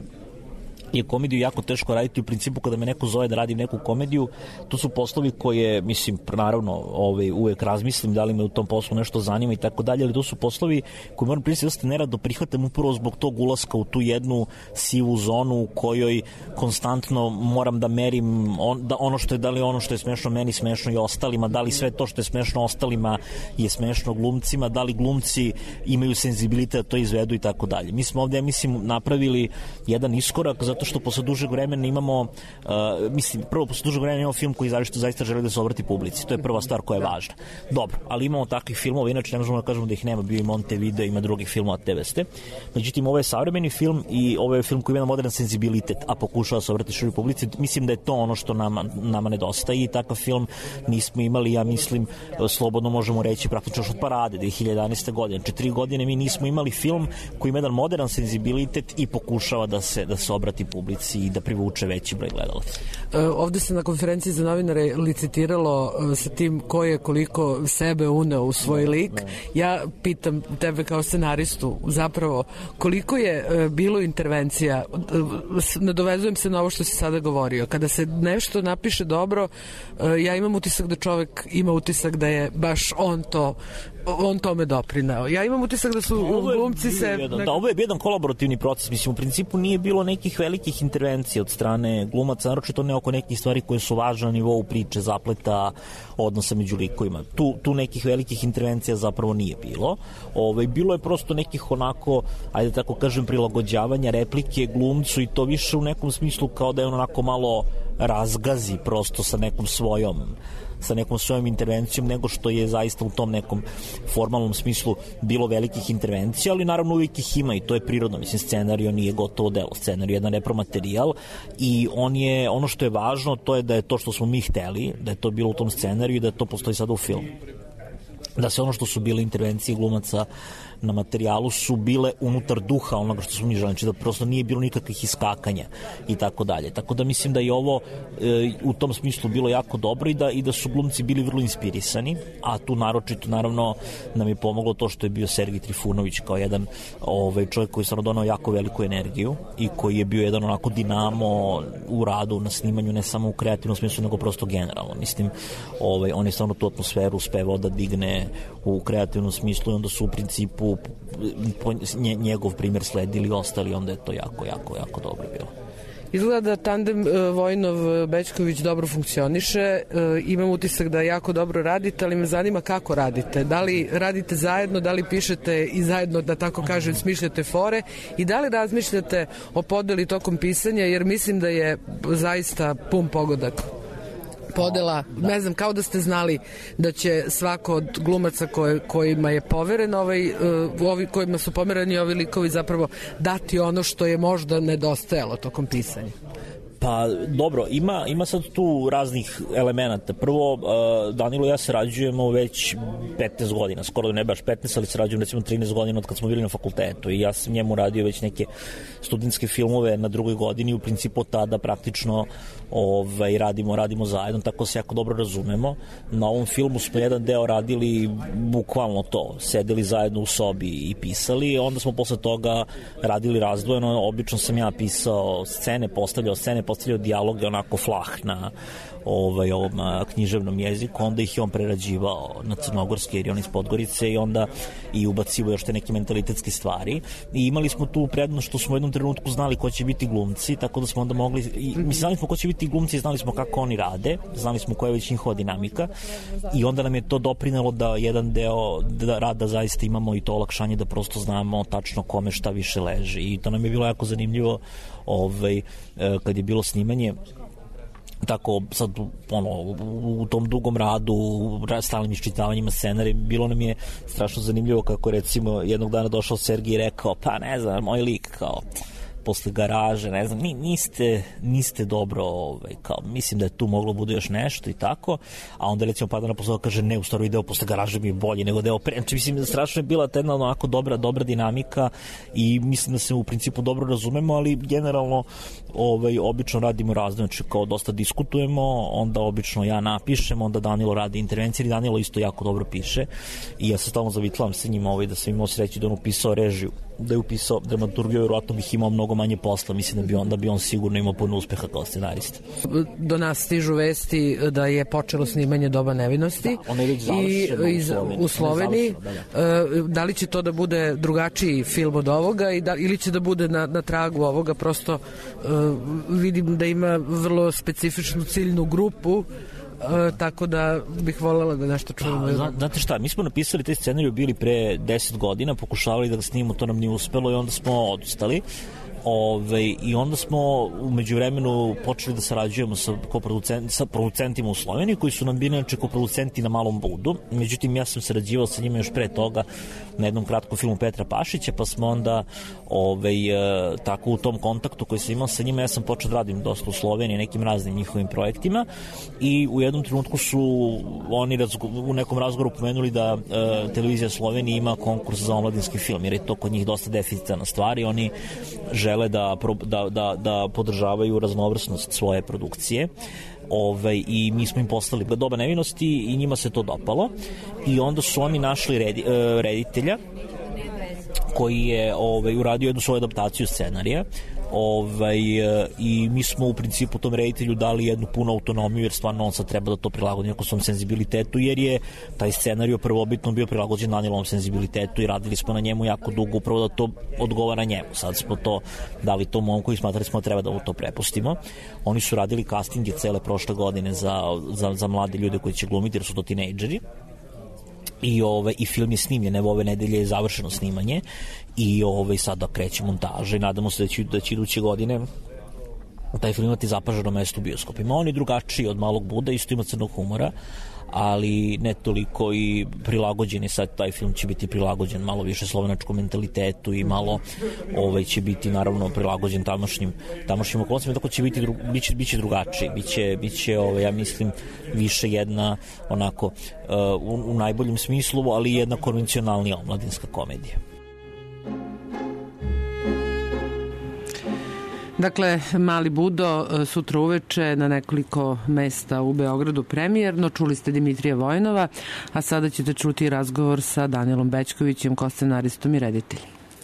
je komediju jako teško raditi. U principu, kada me neko zove da radim neku komediju, to su poslovi koje, mislim, naravno, ovaj, uvek razmislim da li me u tom poslu nešto zanima i tako dalje, ali to su poslovi koji moram priznati da se nerado prihvatam upravo zbog tog ulaska u tu jednu sivu zonu u kojoj konstantno moram da merim on, da ono što je, da li ono što je smešno meni smešno i ostalima, da li sve to što je smešno ostalima je smešno glumcima, da li glumci imaju senzibilitet da to izvedu i tako dalje. Mi smo ovde, ja mislim, napravili jedan iskorak zato što posle dužeg vremena imamo, uh, mislim, prvo posle dužeg vremena imamo film koji zaista, zaista želi da se obrati publici. To je prva stvar koja je važna. Dobro, ali imamo takvih filmova, inače ne možemo da kažemo da ih nema, bio i Montevideo, ima drugih filmova te vrste. Međutim, ovo je savremeni film i ovo je film koji ima modern senzibilitet, a pokušava da se obrati široj publici. Mislim da je to ono što nama, nama nedostaje i takav film nismo imali, ja mislim, slobodno možemo reći praktično od Parade dve hiljade jedanaeste. godine. Četiri godine mi nismo imali film koji ima jedan modern senzibilitet i pokušava da se, da se obrati publici i da privuče veći broj gledalaca. E, ovde se na konferenciji za novinare licitiralo e, sa tim ko je koliko sebe uneo u svoj lik. Ja pitam tebe kao scenaristu zapravo koliko je e, bilo intervencija, e, nadovezujem se na ovo što si sada govorio. Kada se nešto napiše dobro, e, ja imam utisak da čovek ima utisak da je baš on to on tome doprineo. Ja imam utisak da su glumci se... Jedan, da, ovo je jedan kolaborativni proces. Mislim, u principu nije bilo nekih velikih intervencija od strane glumaca, naročito ne oko nekih stvari koje su važne na nivou priče, zapleta, odnosa među likovima. Tu, tu nekih velikih intervencija zapravo nije bilo. Ove, bilo je prosto nekih onako, ajde tako kažem, prilagođavanja replike glumcu i to više u nekom smislu kao da je on onako malo razgazi prosto sa nekom svojom sa nekom svojom intervencijom, nego što je zaista u tom nekom formalnom smislu bilo velikih intervencija, ali naravno uvijek ih ima i to je prirodno. Mislim, scenario nije gotovo delo, scenario je jedan repromaterijal i on je, ono što je važno, to je da je to što smo mi hteli, da je to bilo u tom scenariju i da to postoji sada u filmu. Da se ono što su bile intervencije glumaca na materijalu su bile unutar duha onoga što smo mi želeli, da prosto nije bilo nikakvih iskakanja i tako dalje. Tako da mislim da je ovo e, u tom smislu bilo jako dobro i da, i da su glumci bili vrlo inspirisani, a tu naročito naravno nam je pomoglo to što je bio Sergij Trifunović kao jedan ovaj, čovjek koji je stvarno donao jako veliku energiju i koji je bio jedan onako dinamo u radu, na snimanju, ne samo u kreativnom smislu, nego prosto generalno. Mislim, ovaj, on je stvarno tu atmosferu uspevao da digne u kreativnom smislu i onda su u principu po njegov primjer sledili ostali, onda je to jako, jako, jako dobro bilo. Izgleda da tandem Vojnov-Bećković dobro funkcioniše, imam utisak da jako dobro radite, ali me zanima kako radite. Da li radite zajedno, da li pišete i zajedno, da tako kažem, smišljate fore i da li razmišljate o podeli tokom pisanja, jer mislim da je zaista pun pogodak podela, ne znam, kao da ste znali da će svako od glumaca koje, kojima je poveren ovaj, uh, ovi, kojima su pomerani ovi likovi zapravo dati ono što je možda nedostajalo tokom pisanja. Pa dobro, ima, ima sad tu raznih elemenata. Prvo, uh, Danilo i ja sarađujemo već petnaest godina, skoro ne baš petnaest, ali sarađujemo recimo trinaest godina od kad smo bili na fakultetu i ja sam njemu radio već neke studentske filmove na drugoj godini, u principu tada praktično ovaj, radimo, radimo zajedno, tako se jako dobro razumemo. Na ovom filmu smo jedan deo radili bukvalno to, sedeli zajedno u sobi i pisali, onda smo posle toga radili razdvojeno, obično sam ja pisao scene, postavljao scene, postavljao dijaloge onako flah na ovaj, ovom književnom jeziku, onda ih je on prerađivao na crnogorski, jer je on iz Podgorice i onda i ubacivo još te neke mentalitetske stvari i imali smo tu prednost što smo u jednom trenutku znali ko će biti glumci, tako da smo onda mogli i, mi znali smo ko će biti glumci, znali smo kako oni rade, znali smo koja je već njihova dinamika i onda nam je to doprinelo da jedan deo da rada zaista imamo i to olakšanje da prosto znamo tačno kome šta više leži i to nam je bilo jako zanimljivo ovaj, kad je bilo snimanje. Tako sad ono, u tom dugom radu, stalnim iščitavanjima scenarija, bilo nam je strašno zanimljivo kako recimo jednog dana došao Sergij i rekao, pa ne znam, moj lik kao posle garaže, ne znam, niste, niste dobro, ovaj, kao, mislim da je tu moglo bude još nešto i tako, a onda recimo pada na posao kaže, ne, u stvari deo posle garaže mi je bolji nego deo pre, znači mislim, strašno je bila jedna onako dobra, dobra dinamika i mislim da se u principu dobro razumemo, ali generalno ovaj, obično radimo razne, znači kao dosta diskutujemo, onda obično ja napišem, onda Danilo radi intervencije i Danilo isto jako dobro piše i ja se stalno zavitlavam sa njima ovaj, da sam imao sreći da on upisao režiju, da je upisao dramaturgiju, vjerojatno bih imao mnogo manje posla, mislim da bi on, da bi on sigurno imao puno uspeha kao scenarista. Do nas stižu vesti da je počelo snimanje Doba nevinosti da, je već i iz, u Sloveniji. Da, da. Da li će to da bude drugačiji film od ovoga i da, ili će da bude na, na tragu ovoga, prosto uh, vidim da ima vrlo specifičnu ciljnu grupu. Uh, tako da bih voljela da nešto čujemo. Zna, znate šta, mi smo napisali taj scenariju bili pre deset godina, pokušavali da ga snimimo, to nam nije uspelo i onda smo odustali. Ove, i onda smo u međuvremenu počeli da sarađujemo sa, producent, sa producentima u Sloveniji koji su nam bili inače koproducenti na Malom Budu, međutim ja sam sarađivao sa njima još pre toga na jednom kratkom filmu Petra Pašića, pa smo onda ove, e, tako u tom kontaktu koji sam imao sa njima, ja sam počeo da radim dosta u Sloveniji nekim raznim njihovim projektima i u jednom trenutku su oni razgo, u nekom razgovoru pomenuli da e, televizija Slovenije ima konkurs za omladinski film, jer je to kod njih dosta deficitarna stvar i oni žele žele da, da, da, da podržavaju raznovrsnost svoje produkcije. Ove, i mi smo im poslali Doba nevinosti i njima se to dopalo i onda su oni našli redi, reditelja koji je ovaj, uradio jednu svoju adaptaciju scenarija. Ovaj, i mi smo u principu tom reditelju dali jednu punu autonomiju jer stvarno on sad treba da to prilagodi nekom svom senzibilitetu jer je taj scenario prvobitno bio prilagođen Danijelovom senzibilitetu i radili smo na njemu jako dugo upravo da to odgovara njemu. Sad smo to dali tom momku i smatrali smo da treba da mu to prepustimo. Oni su radili castinge cele prošle godine za, za, za mlade ljude koji će glumiti jer su to tinejdžeri. I, ove, i film je snimljen, evo ove nedelje je završeno snimanje i ove, sada kreće montaža i nadamo se da će, da će iduće godine taj film imati zapaženo mesto u bioskopima. On je drugačiji od Malog Buda, isto ima crnog humora, ali ne toliko i prilagođen je sad, taj film će biti prilagođen malo više slovenačkom mentalitetu i malo ovaj, će biti naravno prilagođen tamošnjim, tamošnjim okolnostima, tako će biti, biće, biće drugačiji, biće, biće ovaj, ja mislim više jedna onako uh, u, u najboljem smislu, ali jedna konvencionalnija omladinska komedija. Dakle, Mali Budo sutra uveče na nekoliko mesta u Beogradu premijerno. Čuli ste Dimitrija Vojnova, a sada ćete čuti razgovor sa Danijelom Bećkovićem, ko-scenaristom i rediteljem.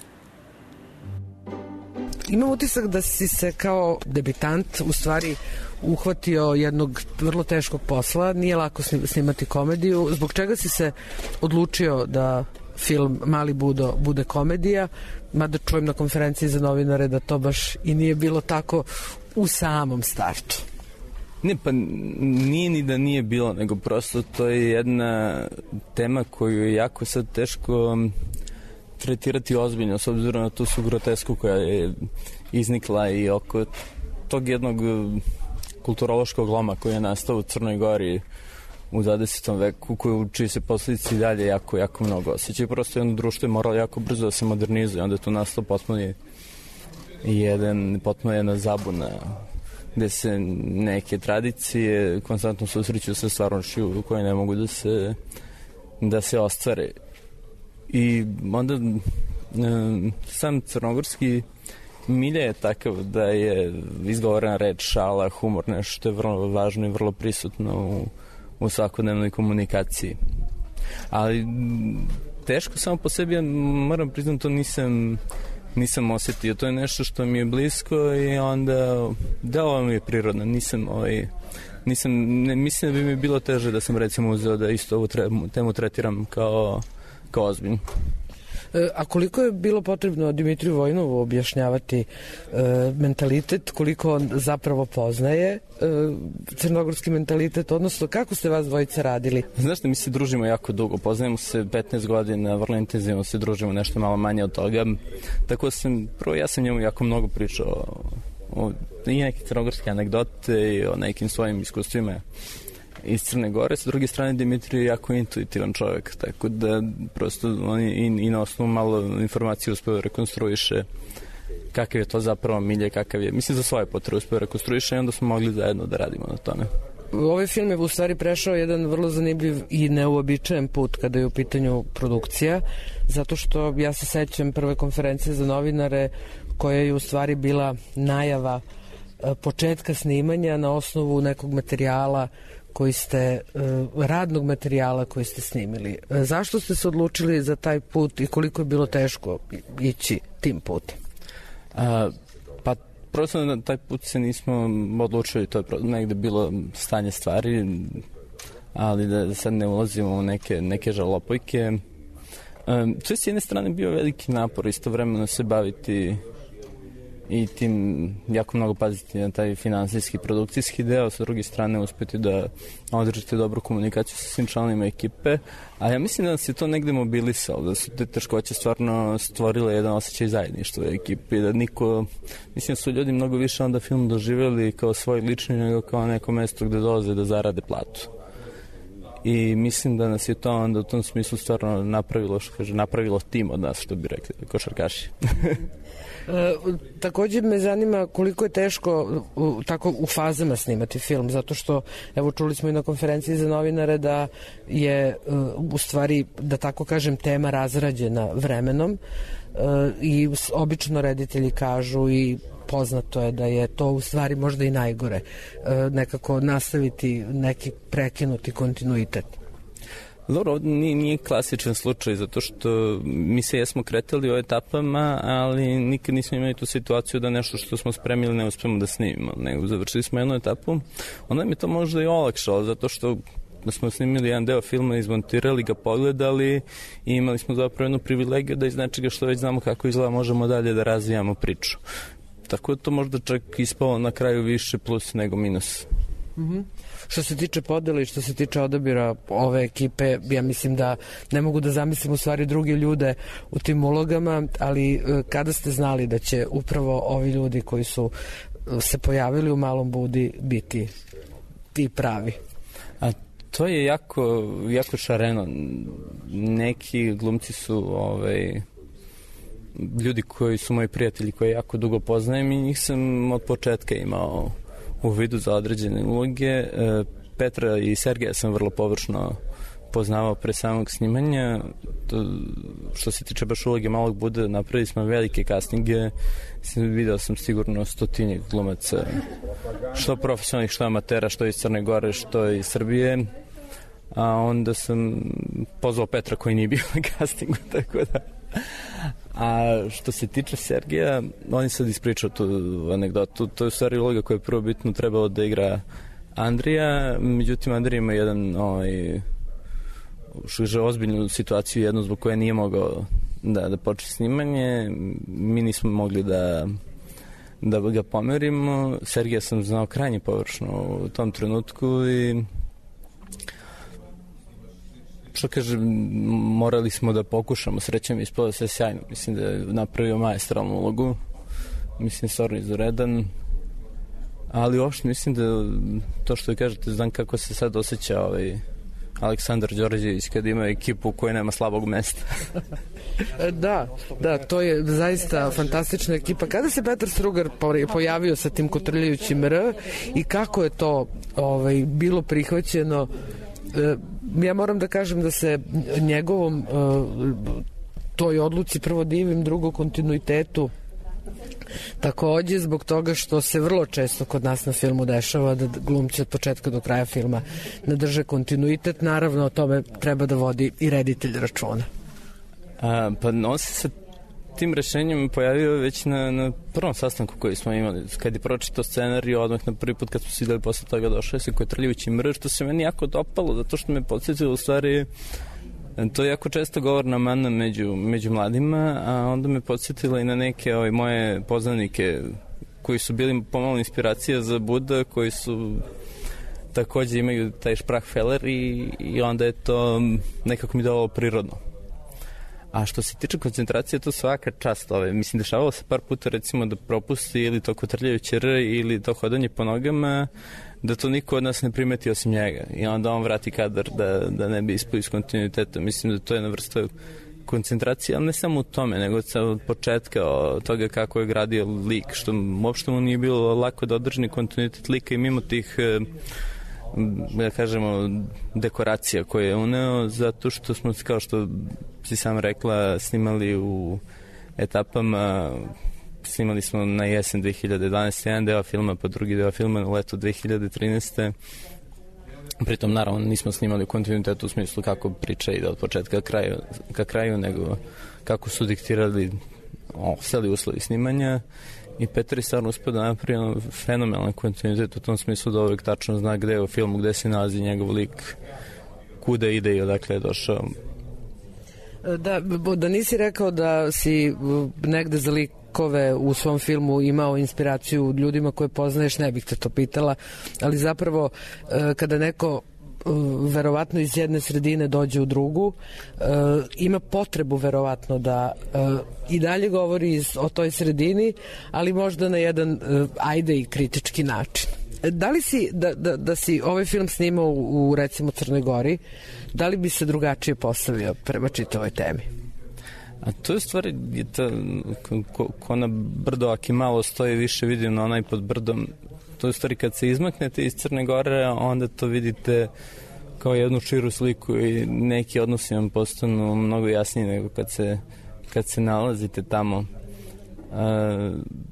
Imam utisak da si se kao debitant u stvari uhvatio jednog vrlo teškog posla. Nije lako snimati komediju. Zbog čega si se odlučio da film Mali Budo bude komedija, mada čujem na konferenciji za novinare da to baš i nije bilo tako u samom startu. Ne, pa nije ni da nije bilo, nego prosto to je jedna tema koju je jako sad teško tretirati ozbiljno, s obzirom na tu su grotesku koja je iznikla i oko tog jednog kulturološkog loma koji je nastao u Crnoj Gori u dvadesetom veku, koju čiji se posljedici dalje jako, jako mnogo osjećaju. Prosto jedno društvo je moralo jako brzo da se modernizuje, onda je tu nastao potpuno jedan, potpuno jedna zabuna gde se neke tradicije konstantno susreću sa stvarnošću koje ne mogu da se da se ostvare. I onda sam crnogorski milje je takav da je izgovorena reč, šala, humor, nešto što je vrlo važno i vrlo prisutno u u svakodnevnoj komunikaciji. Ali teško samo po sebi, ja moram priznam, to nisam nisam osetio. To je nešto što mi je blisko i onda da, ovo mi je prirodno. Nisam, ovaj, nisam, ne, mislim da bi mi bilo teže da sam recimo uzeo da isto ovu temu tretiram kao, kao ozbiljno. A koliko je bilo potrebno Dimitriju Vojnovu objašnjavati e, mentalitet, koliko on zapravo poznaje e, crnogorski mentalitet, odnosno kako ste vas dvojica radili? Znaš da mi se družimo jako dugo, poznajemo se petnaest godina, vrlo intenzivno se družimo, nešto malo manje od toga, tako sam, prvo ja sam njemu jako mnogo pričao o, o i neke crnogorske anegdote i o nekim svojim iskustvima iz Crne Gore. Sa druge strane, Dimitrij je jako intuitivan čovjek, tako da prosto on i, i na osnovu malo informacije uspeo rekonstruiše kakav je to zapravo milje, kakav je, mislim za svoje potrebe uspeo rekonstruiše i onda smo mogli zajedno da radimo na tome. Ovaj film je u stvari prešao jedan vrlo zanimljiv i neuobičajen put kada je u pitanju produkcija, zato što ja se sećam prve konferencije za novinare koja je u stvari bila najava početka snimanja na osnovu nekog materijala koji ste, radnog materijala koji ste snimili. Zašto ste se odlučili za taj put i koliko je bilo teško ići tim putem? A, pa prosto na taj put se nismo odlučili, to je negde bilo stanje stvari, ali da sad ne ulazimo u neke, neke žalopojke. To je s jedne strane bio veliki napor istovremeno se baviti i tim jako mnogo paziti na taj finansijski, produkcijski deo, sa druge strane uspeti da održite dobru komunikaciju sa svim članovima ekipe, a ja mislim da nas je to negde mobilisalo, da su te teškoće stvarno stvorile jedan osjećaj zajedništva u ekipi, da niko, mislim da su ljudi mnogo više onda film doživjeli kao svoj lični nego kao neko mesto gde dolaze da zarade platu. I mislim da nas je to onda u tom smislu stvarno napravilo, što kaže, napravilo tim od nas, što bi rekli, košarkaši. E, također me zanima koliko je teško u, tako u fazama snimati film, zato što evo čuli smo i na konferenciji za novinare da je u stvari, da tako kažem, tema razrađena vremenom. i obično reditelji kažu i poznato je da je to u stvari možda i najgore, nekako nastaviti neki prekinuti kontinuitet. Dobro, nije, nije klasičan slučaj, zato što mi se jesmo kretali u etapama, ali nikad nismo imali tu situaciju da nešto što smo spremili ne uspemo da snimimo, nego završili smo jednu etapu, onda mi to možda i olakšalo, zato što da smo snimili jedan deo filma, izmontirali ga, pogledali i imali smo zapravo jednu privilegiju da iz nečega što već znamo kako izgleda možemo dalje da razvijamo priču. Tako da to možda čak ispalo na kraju više plus nego minus. Mm-hmm. Što se tiče podela i što se tiče odabira ove ekipe, ja mislim da ne mogu da zamislim u stvari druge ljude u tim ulogama, ali kada ste znali da će upravo ovi ljudi koji su se pojavili u Malom Budi biti ti pravi? A to je jako, jako šareno. Neki glumci su ovaj, ljudi koji su moji prijatelji koje jako dugo poznajem i njih sam od početka imao u vidu za određene uloge. Petra i Sergeja sam vrlo površno poznavao pre samog snimanja. To, što se tiče baš uloge Malog Bude, napravili smo velike castinge. Video sam sigurno stotinjak glumaca, što profesionalnih, što amatera, što iz Crne Gore, što iz Srbije. A onda sam pozvao Petra koji nije bio na castingu, tako da... A što se tiče Sergeja, on je sad ispričao tu anegdotu. To je u stvari uloga koja je prvo bitno trebalo da igra Andrija, međutim Andrija ima jedan ovaj, što je ozbiljnu situaciju, jednu zbog koje nije mogao da, da počne snimanje. Mi nismo mogli da da ga pomerimo. Sergeja sam znao krajnje površno u tom trenutku i što kažem, morali smo da pokušamo, srećem ispalo sve sjajno, mislim da je napravio maestralnu ulogu, mislim stvarno izuredan, ali uopšte mislim da to što vi kažete, znam kako se sad osjeća ovaj Aleksandar Đorđević kad ima ekipu u kojoj nema slabog mesta. Da, da, to je zaista fantastična ekipa. Kada se Petar Strugar pojavio sa tim kotrljajućim R i kako je to ovaj, bilo prihvaćeno? Ja moram da kažem da se njegovom toj odluci prvo divim, drugo kontinuitetu takođe zbog toga što se vrlo često kod nas na filmu dešava da glumci od početka do kraja filma ne drže kontinuitet. Naravno o tome treba da vodi i reditelj računa. A, pa on se sa tim rešenjem pojavio već na, na prvom sastanku koji smo imali. Kad je pročitao scenariju, odmah na prvi put kad smo sidali posle toga došao se Kotrljević i Mr, što se meni jako dopalo, zato što me podsjetilo u stvari, to je jako često govorna mana među, među mladima, a onda me podsjetilo i na neke ovaj, moje poznanike koji su bili pomalo inspiracija za Buda, koji su takođe imaju taj Sprachfehler i, i onda je to nekako mi dalo prirodno. A što se tiče koncentracije, to svaka čast. Ove. Mislim, dešavalo se par puta recimo da propusti ili to kotrljajuće R ili to hodanje po nogama, da to niko od nas ne primeti osim njega. I onda on vrati kadar da, da ne bi ispao iz kontinuiteta. Mislim da to je jedna vrsta koncentracije, ali ne samo u tome, nego od početka od toga kako je gradio lik, što uopšte mu nije bilo lako da održi kontinuitet lika i mimo tih da kažemo dekoracija koje je uneo, zato što smo, kao što si sam rekla, snimali u etapama. Snimali smo na jesen dve hiljade jedanaeste jedan deo filma, pa drugi deo filma na leto dve hiljade trinaeste Pritom, naravno, nismo snimali u kontinuitetu u smislu kako priča ide od početka ka kraju, ka kraju nego kako su diktirali ostali uslovi snimanja. I Petar je stvarno uspio da napravi fenomenalan kontinuitet u tom smislu da uvijek tačno zna gde je u filmu, gde se nalazi njegov lik, kuda ide i odakle je došao. Da, da nisi rekao da si negde za likove u svom filmu imao inspiraciju ljudima koje poznaješ, ne bih te to pitala, ali zapravo kada neko verovatno iz jedne sredine dođe u drugu, e, ima potrebu verovatno da e, i dalje govori iz, o toj sredini, ali možda na jedan e, ajde i kritički način. Da li si, da, da, da si ovaj film snimao u, u recimo Crnoj Gori, da li bi se drugačije postavio prema čitavoj temi? A to je stvari, je ta, ko, ko na brdo, aki malo stoji, više vidim na onaj pod brdom. To je stvari, kad se izmaknete iz Crne Gore, onda to vidite kao jednu širu sliku i neki odnosi vam postanu mnogo jasniji nego kad se kad se nalazite tamo, a,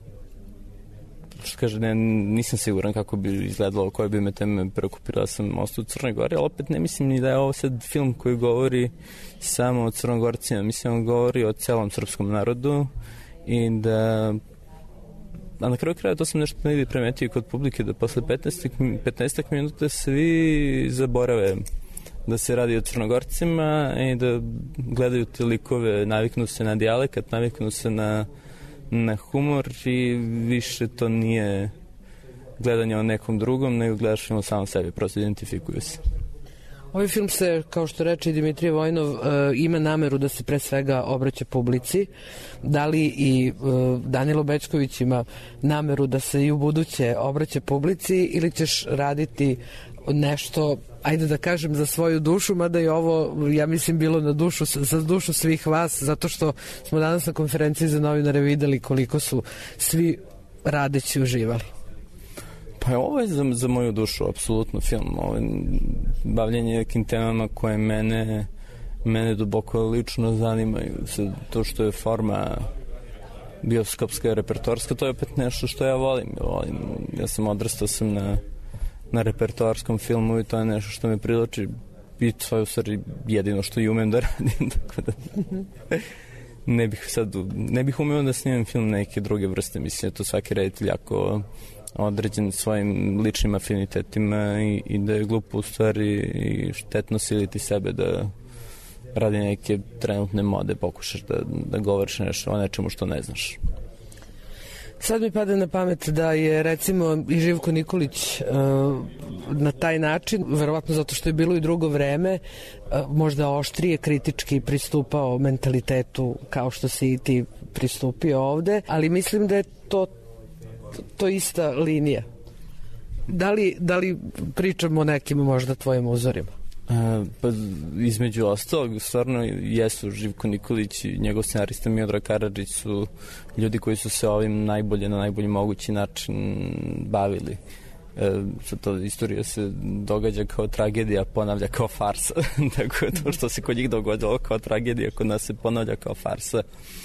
što kaže, ne, nisam siguran kako bi izgledalo, koje bi me teme preokupirala. Sam ostao u Crnoj Gori, ali opet ne mislim ni da je ovo sad film koji govori samo o Crnogorcima. Mislim, on govori o celom srpskom narodu i da... A na kraju kraja to sam nešto negdje primetio kod publike, da posle petnaest minuta svi zaborave da se radi o Crnogorcima i da gledaju te likove, naviknu se na dijalekat, naviknu se na, na humor i više to nije gledanje o nekom drugom, nego gledaš film o samom sebi, prosto identifikuju se. Ovaj film se, kao što reče Dimitrije Vojnov, ima nameru da se pre svega obraća publici. Da li i Danilo Bećković ima nameru da se i u buduće obraća publici ili ćeš raditi nešto, ajde da kažem, za svoju dušu, mada je ovo, ja mislim, bilo na dušu, za dušu svih vas, zato što smo danas na konferenciji za novinare videli koliko su svi radeći uživali. Pa ovo je za, za moju dušu apsolutno film. Ovo je bavljenje nekim temama koje mene, mene duboko lično zanimaju. To što je forma bioskopska i repertorska, to je opet nešto što ja volim. Ja, volim. Ja sam odrastao sam na, na repertoarskom filmu i to je nešto što me privlači i to je u stvari jedino što i umem da radim. Tako da ne bih sad, ne bih umeo da snimam film neke druge vrste. Mislim da to svaki reditelj jako određen svojim ličnim afinitetima i, i da je glupo u stvari i štetno siliti sebe da radi neke trenutne mode, pokušaš da, da govoriš nešto o nečemu što ne znaš. Sad mi pada na pamet da je recimo i Živko Nikolić uh, na taj način, verovatno zato što je bilo i drugo vreme, uh, možda oštrije kritički pristupao mentalitetu kao što si i ti pristupio ovde, ali mislim da je to to ista linija. Da li, da li pričamo o nekim možda tvojim uzorima? E, pa između ostalog, stvarno jesu Živko Nikolić i njegov scenarista Miodrag Karadžić su ljudi koji su se ovim najbolje, na najbolji mogući način bavili. E, to istorija se događa kao tragedija, ponavlja kao farsa. Tako je to što se kod njih dogodilo kao tragedija, kod nas se ponavlja kao farsa.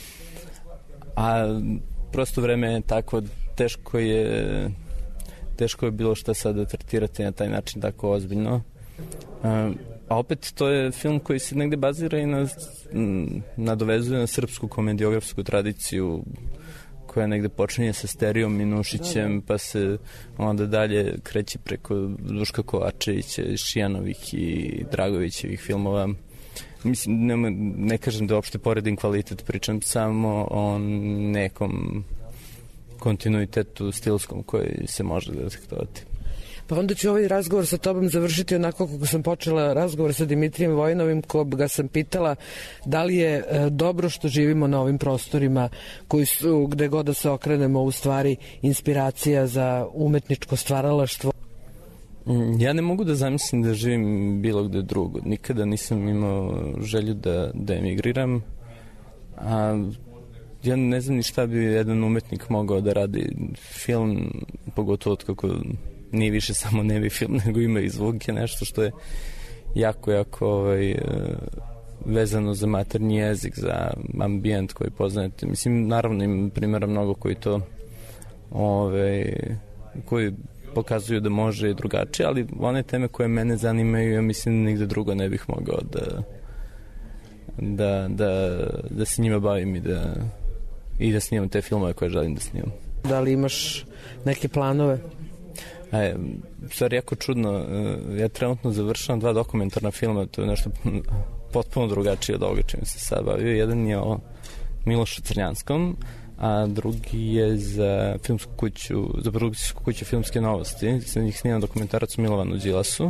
A prosto vreme je tako, teško je teško je bilo šta sada tretirati na taj način tako ozbiljno. A, a opet to je film koji se negde bazira i na, nadovezuje na srpsku komediografsku tradiciju koja negde počinje sa Sterijom Minušićem, pa se onda dalje kreće preko Duška Kovačevića, Šijanovih i Dragovićevih filmova. Mislim, ne, ne kažem da uopšte poredim kvalitet, pričam samo o nekom kontinuitetu stilskom koji se može detektovati. Pa onda ću ovaj razgovor sa tobom završiti onako kako sam počela razgovor sa Dimitrijem Vojnovim, koga sam pitala da li je e, dobro što živimo na ovim prostorima koji su, gde god da se okrenemo, u stvari inspiracija za umetničko stvaralaštvo. Ja ne mogu da zamislim da živim bilo gde drugo. Nikada nisam imao želju da, da emigriram. A ja ne znam ni šta bi jedan umetnik mogao da radi. Film, pogotovo od kako nije više samo nebi film, nego ima i zvuk, je nešto što je jako, jako ovaj, vezano za maternji jezik, za ambijent koji poznajete. Mislim, naravno im primjera mnogo koji to ovaj, koji pokazuju da može i drugačije, ali one teme koje mene zanimaju, ja mislim da nigde drugo ne bih mogao da da, da, da se njima bavim i da, i da snimam te filmove koje želim da snimam. Da li imaš neke planove? E, stvari, jako čudno. Ja trenutno završavam dva dokumentarna filma, to je nešto potpuno drugačije od ovoga čim se sad bavio. Jedan je o Milošu Crnjanskom, a drugi je za filmsku kuću, za produkcijsku kuću Filmske novosti. Sa njih snimam dokumentarac o Milovanu Đilasu.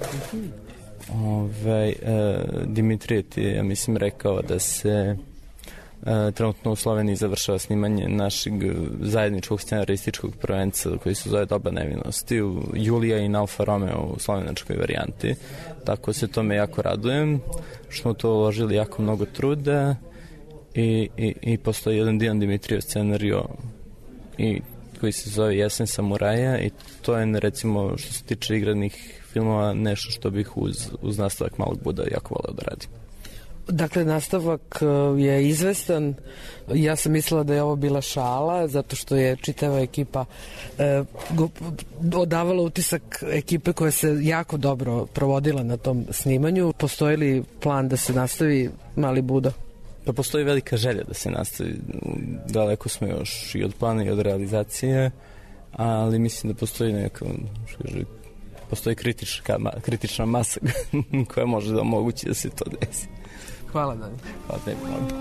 Ove, e, Dimitrije ti je, ja mislim, rekao da se e, trenutno u Sloveniji završava snimanje našeg zajedničkog scenarističkog prvenca koji se zove Doba nevinosti, u Julija i Alfa Romeo u slovenačkoj varijanti. Tako se tome jako radujem, što smo to uložili jako mnogo truda. I, i, i postoji jedan Dijan Dimitrijev scenario i, koji se zove Jesen samuraja i to je, recimo, što se tiče igranih filmova, nešto što bih uz, uz nastavak Malog Buda jako voleo da radim. Dakle, nastavak je izvestan. Ja sam mislila da je ovo bila šala, zato što je čitava ekipa e, odavala utisak ekipe koja se jako dobro provodila na tom snimanju. Postoji li plan da se nastavi Mali Budo? Pa postoji velika želja da se nastavi. Daleko smo još i od plana i od realizacije, ali mislim da postoji neka, što kaže, postoji kritička, kritična masa koja može da omogući da se to desi. Hvala, Dani. Hvala tebi.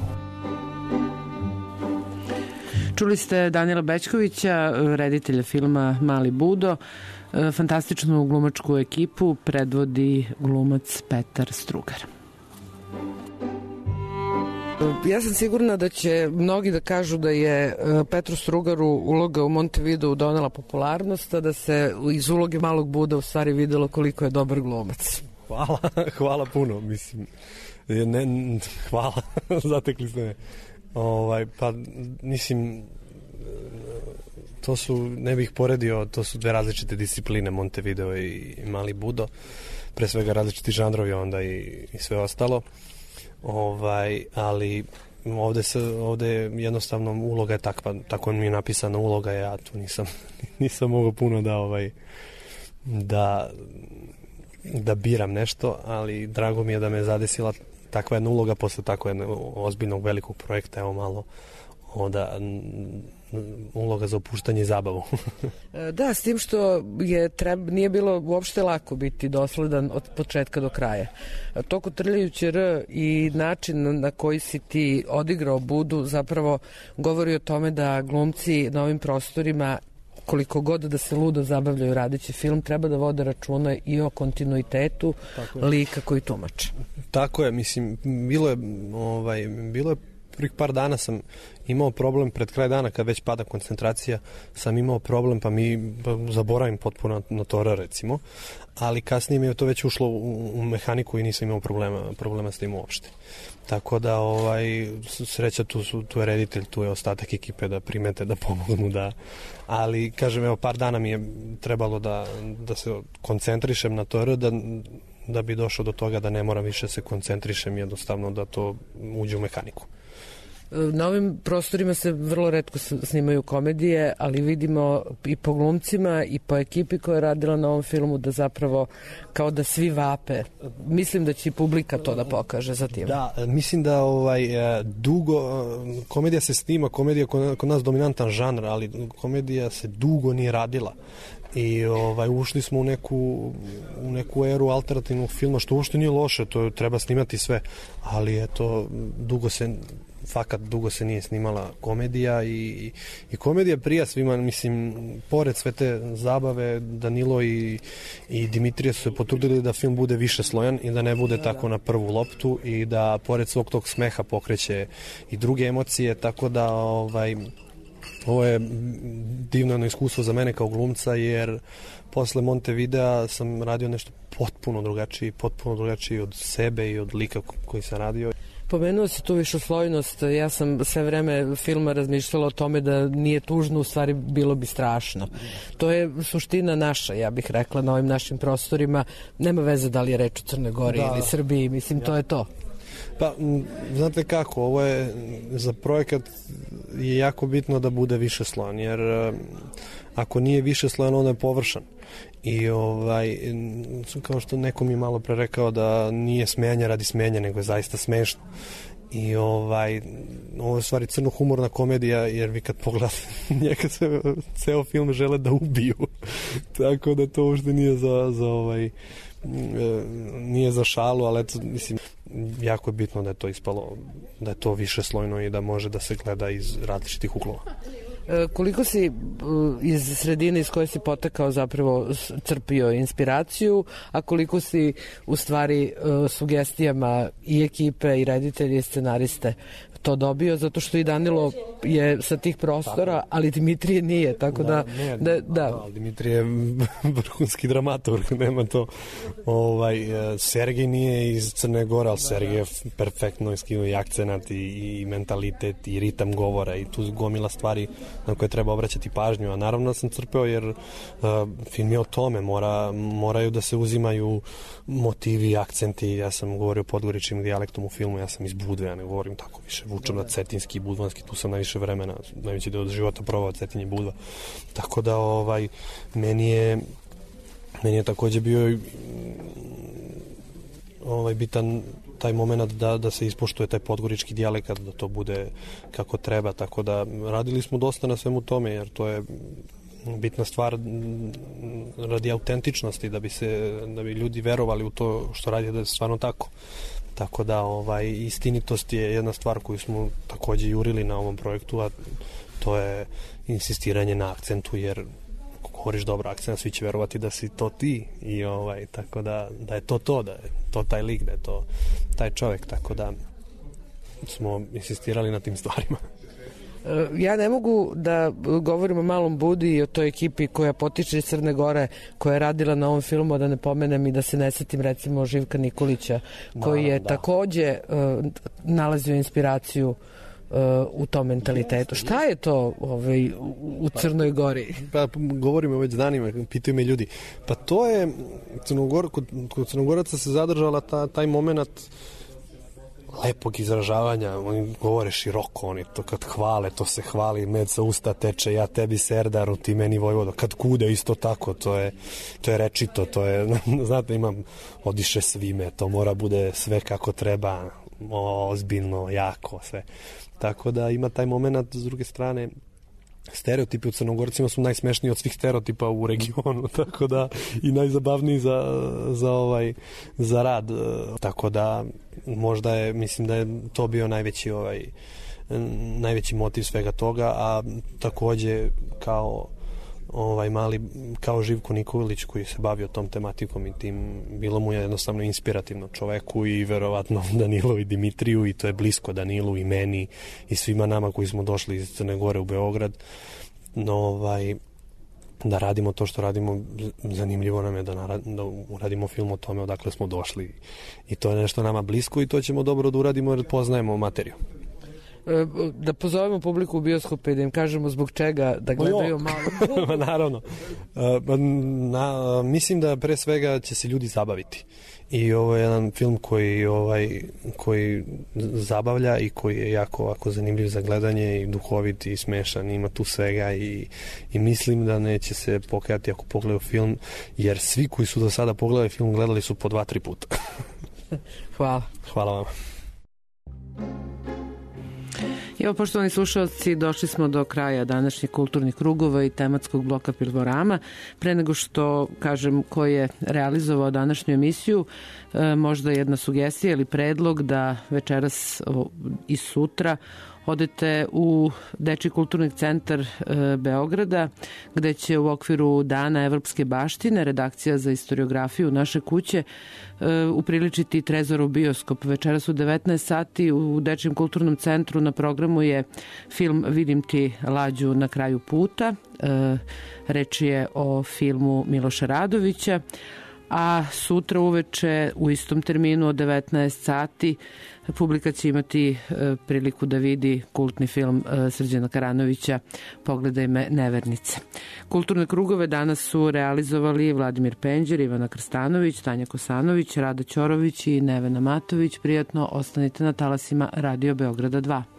Čuli ste Danila Bećkovića, reditelja filma Mali Budo. Fantastičnu glumačku ekipu predvodi glumac Petar Strugar. Ja sam sigurna da će mnogi da kažu da je Petru Strugaru uloga u Montevideu donela popularnost, a da se iz uloge Malog Buda u stvari videlo koliko je dobar glumac. Hvala, hvala puno, mislim. Ne, hvala, zatekli ste me. Ovaj, pa, mislim, to su, ne bih poredio, to su dve različite discipline, Montevideo i Mali Budo. Pre svega različiti žanrovi, onda i, i sve ostalo. Ovaj, ali ovde se ovde jednostavno uloga je takva, tako mi je napisana uloga, ja tu nisam nisam mogao puno da ovaj da da biram nešto, ali drago mi je da me zadesila takva jedna uloga posle tako jednog ozbiljnog velikog projekta, evo malo onda uloga za opuštanje i zabavu. Da, s tim što je treb, nije bilo uopšte lako biti dosledan od početka do kraja. To kotrljajući R i način na koji si ti odigrao Budu zapravo govori o tome da glumci na ovim prostorima, koliko god da se ludo zabavljaju radeći film, treba da vode računa i o kontinuitetu lika koji tumače. Tako je, mislim, bilo je, ovaj, bilo je prvih par dana sam imao problem pred kraj dana kad već pada koncentracija, sam imao problem pa mi pa zaboravim potpuno na Tora recimo, ali kasnije mi je to već ušlo u, u mehaniku i nisam imao problema, problema s tim uopšte. Tako da ovaj, sreća tu, su, tu je reditelj, tu je ostatak ekipe da primete, da pomognu, da, ali kažem evo par dana mi je trebalo da, da se koncentrišem na Tora, da da bi došao do toga da ne moram više se koncentrišem, jednostavno da to uđe u mehaniku. Na ovim prostorima se vrlo retko snimaju komedije, ali vidimo i po glumcima i po ekipi koja je radila na ovom filmu da zapravo kao da svi vape. Mislim da će i publika to da pokaže za tim. Da, mislim da ovaj dugo komedija se snima, komedija kod nas dominantan žanr, ali komedija se dugo nije radila. I ovaj ušli smo u neku u neku eru alternativnog filma, što uopšte nije loše, to treba snimati sve, ali eto dugo se fakat dugo se nije snimala komedija i, i komedija prija svima, mislim, pored sve te zabave, Danilo i, i Dimitrije su se potrudili da film bude više slojan i da ne bude da, tako da. na prvu loptu i da pored svog tog smeha pokreće i druge emocije, tako da ovaj ovo je divno jedno iskustvo za mene kao glumca, jer posle Montevidea sam radio nešto potpuno drugačiji, potpuno drugačiji od sebe i od lika koji sam radio. Pomenuo si tu višeslojnost, ja sam sve vreme filma razmišljala o tome da nije tužno, u stvari bilo bi strašno. To je suština naša, ja bih rekla, na ovim našim prostorima. Nema veze da li je reč o Crnoj Gori da, ili Srbiji, mislim, ja. to je to. Pa, znate kako, ovo je za projekat je jako bitno da bude više slojan, jer ako nije više slojan, onda je površan. I ovaj, kao što neko mi je malo pre rekao da nije smejanje radi smenja, nego je zaista smešno. I ovaj, ovo je u stvari crno-humorna komedija, jer vi kad pogledate njega se, ceo film žele da ubiju. Tako da to uopšte nije za, za ovaj, nije za šalu, ali eto, mislim, jako je bitno da je to ispalo, da je to više slojno i da može da se gleda iz različitih uglova. Koliko si iz sredine iz koje si potekao zapravo crpio inspiraciju, a koliko si u stvari sugestijama i ekipe i reditelje i scenariste to dobio, zato što i Danilo je sa tih prostora, ali Dimitrije nije, tako da... Ne, da, da. Ali Dimitrije je vrhunski dramaturg, nema to. Ovaj, Sergej nije iz Crne Gore, ali Sergej je perfektno iskinuo i akcenat i, i mentalitet i ritam govora i tu gomila stvari na koje treba obraćati pažnju, a naravno da sam crpeo jer uh, film je o tome, mora, moraju da se uzimaju motivi, akcenti, ja sam govorio podgoričnim dijalektom u filmu, ja sam iz Budve, ja ne govorim tako više, vučem na cetinski, budvanski, tu sam najviše vremena, najveći deo života provao Cetinje, Budva, tako da ovaj, meni je meni je takođe bio ovaj, bitan taj moment da, da se ispoštuje taj podgorički dijalekat, da to bude kako treba, tako da radili smo dosta na svemu tome, jer to je bitna stvar radi autentičnosti, da bi se da bi ljudi verovali u to što radi, da je stvarno tako. Tako da ovaj istinitost je jedna stvar koju smo takođe jurili na ovom projektu, a to je insistiranje na akcentu, jer ako govoriš dobro akcent, svi će verovati da si to ti i ovaj tako da da je to to, da je to taj lik, da je to taj čovjek, tako da smo insistirali na tim stvarima. Ja ne mogu da govorim o Malom Budi i o toj ekipi koja potiče iz Crne Gore, koja je radila na ovom filmu, da ne pomenem i da se ne setim recimo Živka Nikolića, koji je da. takođe uh, nalazio inspiraciju uh, u tom mentalitetu. Šta je to ovaj, u Crnoj Gori? Pa govorimo već danima, pitaju me ljudi. Pa to je, Crnogor, kod, kod Crnogoraca se zadržala ta, taj moment lepog izražavanja, oni govore široko, oni to kad hvale, to se hvali, med sa usta teče, ja tebi Serdaru, ti meni Vojvodo, kad kude isto tako, to je, to je rečito, to je, znate, imam, odiše svime, to mora bude sve kako treba, ozbiljno, jako, sve. Tako da ima taj moment, s druge strane, stereotipi u Crnogorcima su najsmešniji od svih stereotipa u regionu, tako da i najzabavniji za, za ovaj za rad, tako da možda je, mislim da je to bio najveći ovaj najveći motiv svega toga, a takođe kao ovaj mali, kao Živko Nikolić koji se bavio tom tematikom i tim, bilo mu je jednostavno inspirativno čoveku i verovatno Danilu i Dimitriju, i to je blisko Danilu i meni i svima nama koji smo došli iz Crne Gore u Beograd, no ovaj da radimo to što radimo, zanimljivo nam je da, narad, da uradimo film o tome odakle smo došli i to je nešto nama blisko i to ćemo dobro da uradimo jer poznajemo materiju. Da pozovemo publiku u bioskope i da im kažemo zbog čega da gledaju malo. Naravno. Na, mislim da pre svega će se ljudi zabaviti. I ovo je jedan film koji, ovaj, koji zabavlja i koji je jako ovako zanimljiv za gledanje i duhovit i smešan. Ima tu svega i, i mislim da neće se pokajati ako pogledaju film, jer svi koji su do sada pogledali film gledali su po dva, tri puta. Hvala. Hvala vam. Evo, poštovani slušalci, došli smo do kraja današnjih kulturnih krugova i tematskog bloka Pilvorama. Pre nego što kažem ko je realizovao današnju emisiju, možda jedna sugestija ili predlog da večeras i sutra odete u Dečiji kulturni centar e, Beograda, gde će u okviru Dana evropske baštine redakcija za istoriografiju naše kuće e, upriličiti Trezorov bioskop. Večeras u devetnaest sati u Dečijem kulturnom centru na programu je film Vidim ti lađu na kraju puta. E, reč je o filmu Miloša Radovića, a sutra uveče u istom terminu od devetnaest sati publika će imati e, priliku da vidi kultni film e, Srđana Karanovića Pogledaj me nevernice. Kulturne krugove danas su realizovali Vladimir Penđer, Ivana Krstanović, Tanja Kosanović, Rada Ćorović i Nevena Matović. Prijatno ostanite na talasima Radio Beograda dva.